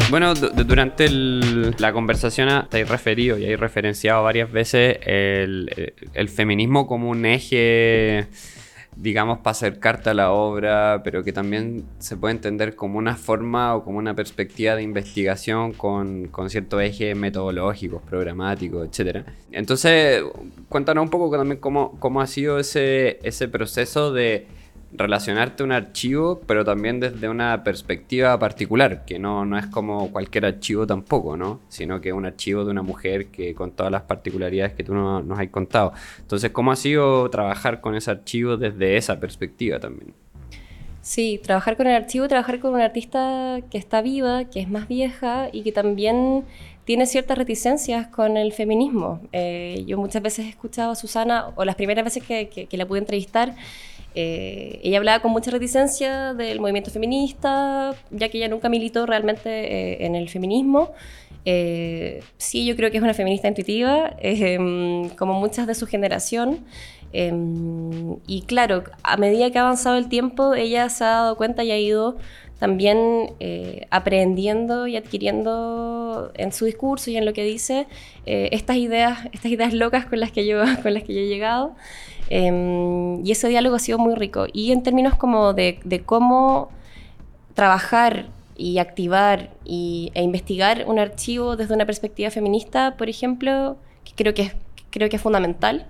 Bueno, durante la conversación te has referido y has referenciado varias veces el feminismo como un eje, digamos, para acercarte a la obra, pero que también se puede entender como una forma o como una perspectiva de investigación con ciertos ejes metodológicos, programáticos, etc. Entonces, cuéntanos un poco también cómo ha sido ese proceso de relacionarte a un archivo, pero también desde una perspectiva particular, que no es como cualquier archivo tampoco, ¿no? Sino que es un archivo de una mujer que con todas las particularidades que tú nos has contado. Entonces, ¿cómo ha sido trabajar con ese archivo desde esa perspectiva también? Sí, trabajar con el archivo, trabajar con una artista que está viva, que es más vieja y que también tiene ciertas reticencias con el feminismo. Yo muchas veces he escuchado a Susana, o las primeras veces que la pude entrevistar, ella hablaba con mucha reticencia del movimiento feminista, ya que ella nunca militó realmente en el feminismo. Sí, yo creo que es una feminista intuitiva, como muchas de su generación. Y claro, a medida que ha avanzado el tiempo, ella se ha dado cuenta y ha ido también aprendiendo y adquiriendo en su discurso y en lo que dice estas ideas locas con las que yo he llegado. Y ese diálogo ha sido muy rico. Y en términos como de cómo trabajar y activar e investigar un archivo desde una perspectiva feminista, por ejemplo, que creo que es fundamental.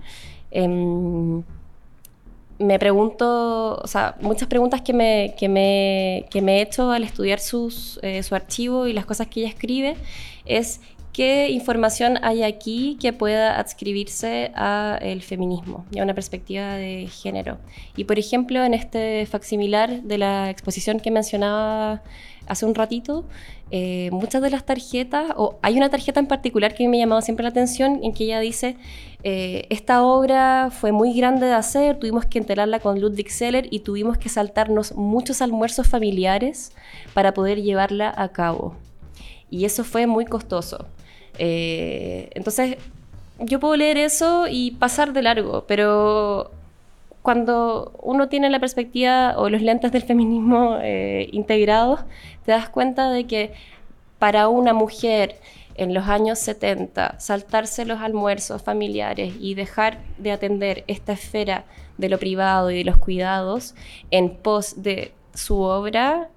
Me pregunto, o sea, muchas preguntas que me he hecho al estudiar su archivo y las cosas que ella escribe es: ¿qué información hay aquí que pueda adscribirse al feminismo y a una perspectiva de género? Y por ejemplo, en este facsimilar de la exposición que mencionaba hace un ratito, muchas de las tarjetas, o hay una tarjeta en particular que me ha llamado siempre la atención, en que ella dice: esta obra fue muy grande de hacer, tuvimos que enterarla con Ludwig Seller y tuvimos que saltarnos muchos almuerzos familiares para poder llevarla a cabo. Y eso fue muy costoso. Entonces, yo puedo leer eso y pasar de largo, pero cuando uno tiene la perspectiva o los lentes del feminismo integrados, te das cuenta de que para una mujer en los años 70, saltarse los almuerzos familiares y dejar de atender esta esfera de lo privado y de los cuidados en pos de su obra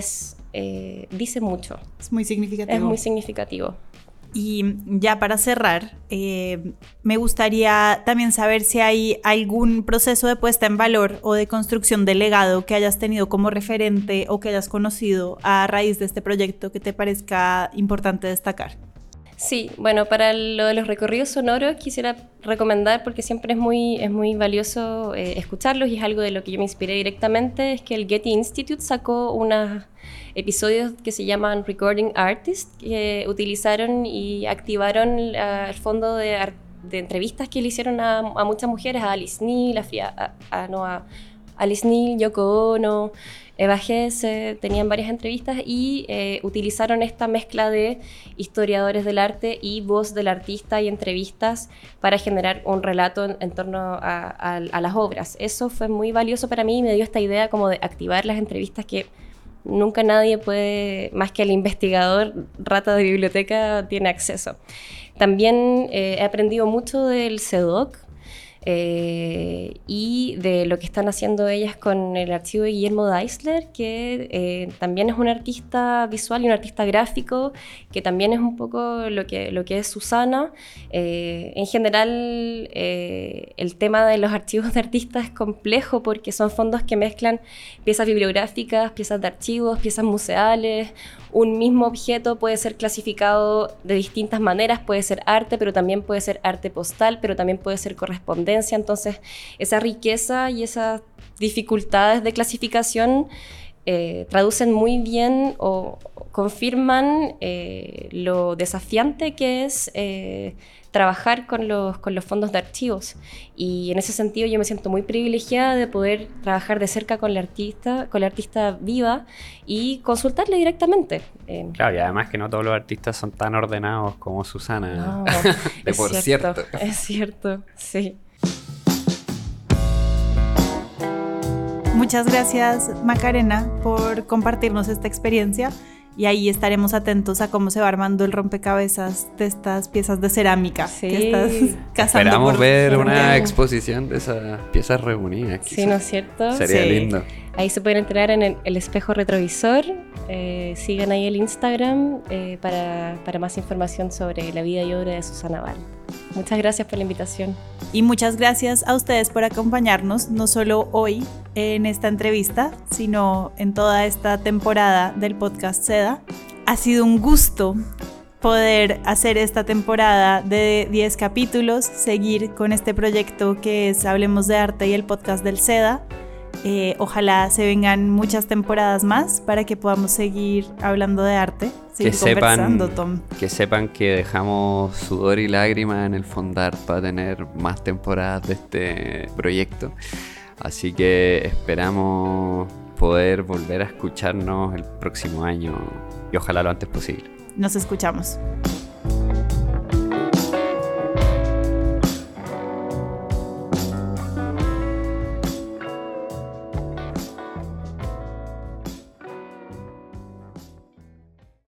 dice mucho. Es muy significativo. Es muy significativo. Y ya para cerrar, me gustaría también saber si hay algún proceso de puesta en valor o de construcción de legado que hayas tenido como referente o que hayas conocido a raíz de este proyecto que te parezca importante destacar. Sí, bueno, para lo de los recorridos sonoros quisiera recomendar, porque siempre es muy valioso escucharlos, y es algo de lo que yo me inspiré directamente, es que el Getty Institute sacó unos episodios que se llaman Recording Artists, que utilizaron y activaron el fondo de entrevistas que le hicieron a muchas mujeres, a Alice Neal, a Alice Neal, Yoko Ono, Eva Hesse, tenían varias entrevistas y utilizaron esta mezcla de historiadores del arte y voz del artista y entrevistas para generar un relato en torno a las obras. Eso fue muy valioso para mí y me dio esta idea como de activar las entrevistas que nunca nadie puede, más que el investigador rata de biblioteca, tiene acceso. También he aprendido mucho del CEDOC, y de lo que están haciendo ellas con el archivo de Guillermo Deisler, que también es un artista visual y un artista gráfico, que también es un poco lo que es Susana. En general, el tema de los archivos de artistas es complejo porque son fondos que mezclan piezas bibliográficas, piezas de archivos, piezas museales. Un mismo objeto puede ser clasificado de distintas maneras, puede ser arte, pero también puede ser arte postal, pero también puede ser correspondencia. Entonces, esa riqueza y esas dificultades de clasificación traducen muy bien o confirman lo desafiante que es trabajar con los fondos de archivos. Y en ese sentido yo me siento muy privilegiada de poder trabajar de cerca con la artista viva y consultarle directamente. Claro, y además que no todos los artistas son tan ordenados como Susana. No, por cierto. Es cierto, sí. Muchas gracias, Macarena, por compartirnos esta experiencia y ahí estaremos atentos a cómo se va armando el rompecabezas de estas piezas de cerámica que estás cazando. Esperamos ver una Santiago. exposición de esas piezas reunidas. Sí, quizás. ¿no es cierto? Sería lindo. Ahí se pueden enterar en el espejo retrovisor. Sigan ahí el Instagram para más información sobre la vida y obra de Susana Bal. Muchas gracias por la invitación. Y muchas gracias a ustedes por acompañarnos, no solo hoy en esta entrevista, sino en toda esta temporada del podcast Seda. Ha sido un gusto poder hacer esta temporada de 10 capítulos, seguir con este proyecto que es Hablemos de Arte y el podcast del Seda. Ojalá se vengan muchas temporadas más para que podamos seguir hablando de arte, seguir conversando, Tom. Que sepan que dejamos sudor y lágrimas en el Fondar para tener más temporadas de este proyecto. Así que esperamos poder volver a escucharnos el próximo año y ojalá lo antes posible. Nos escuchamos.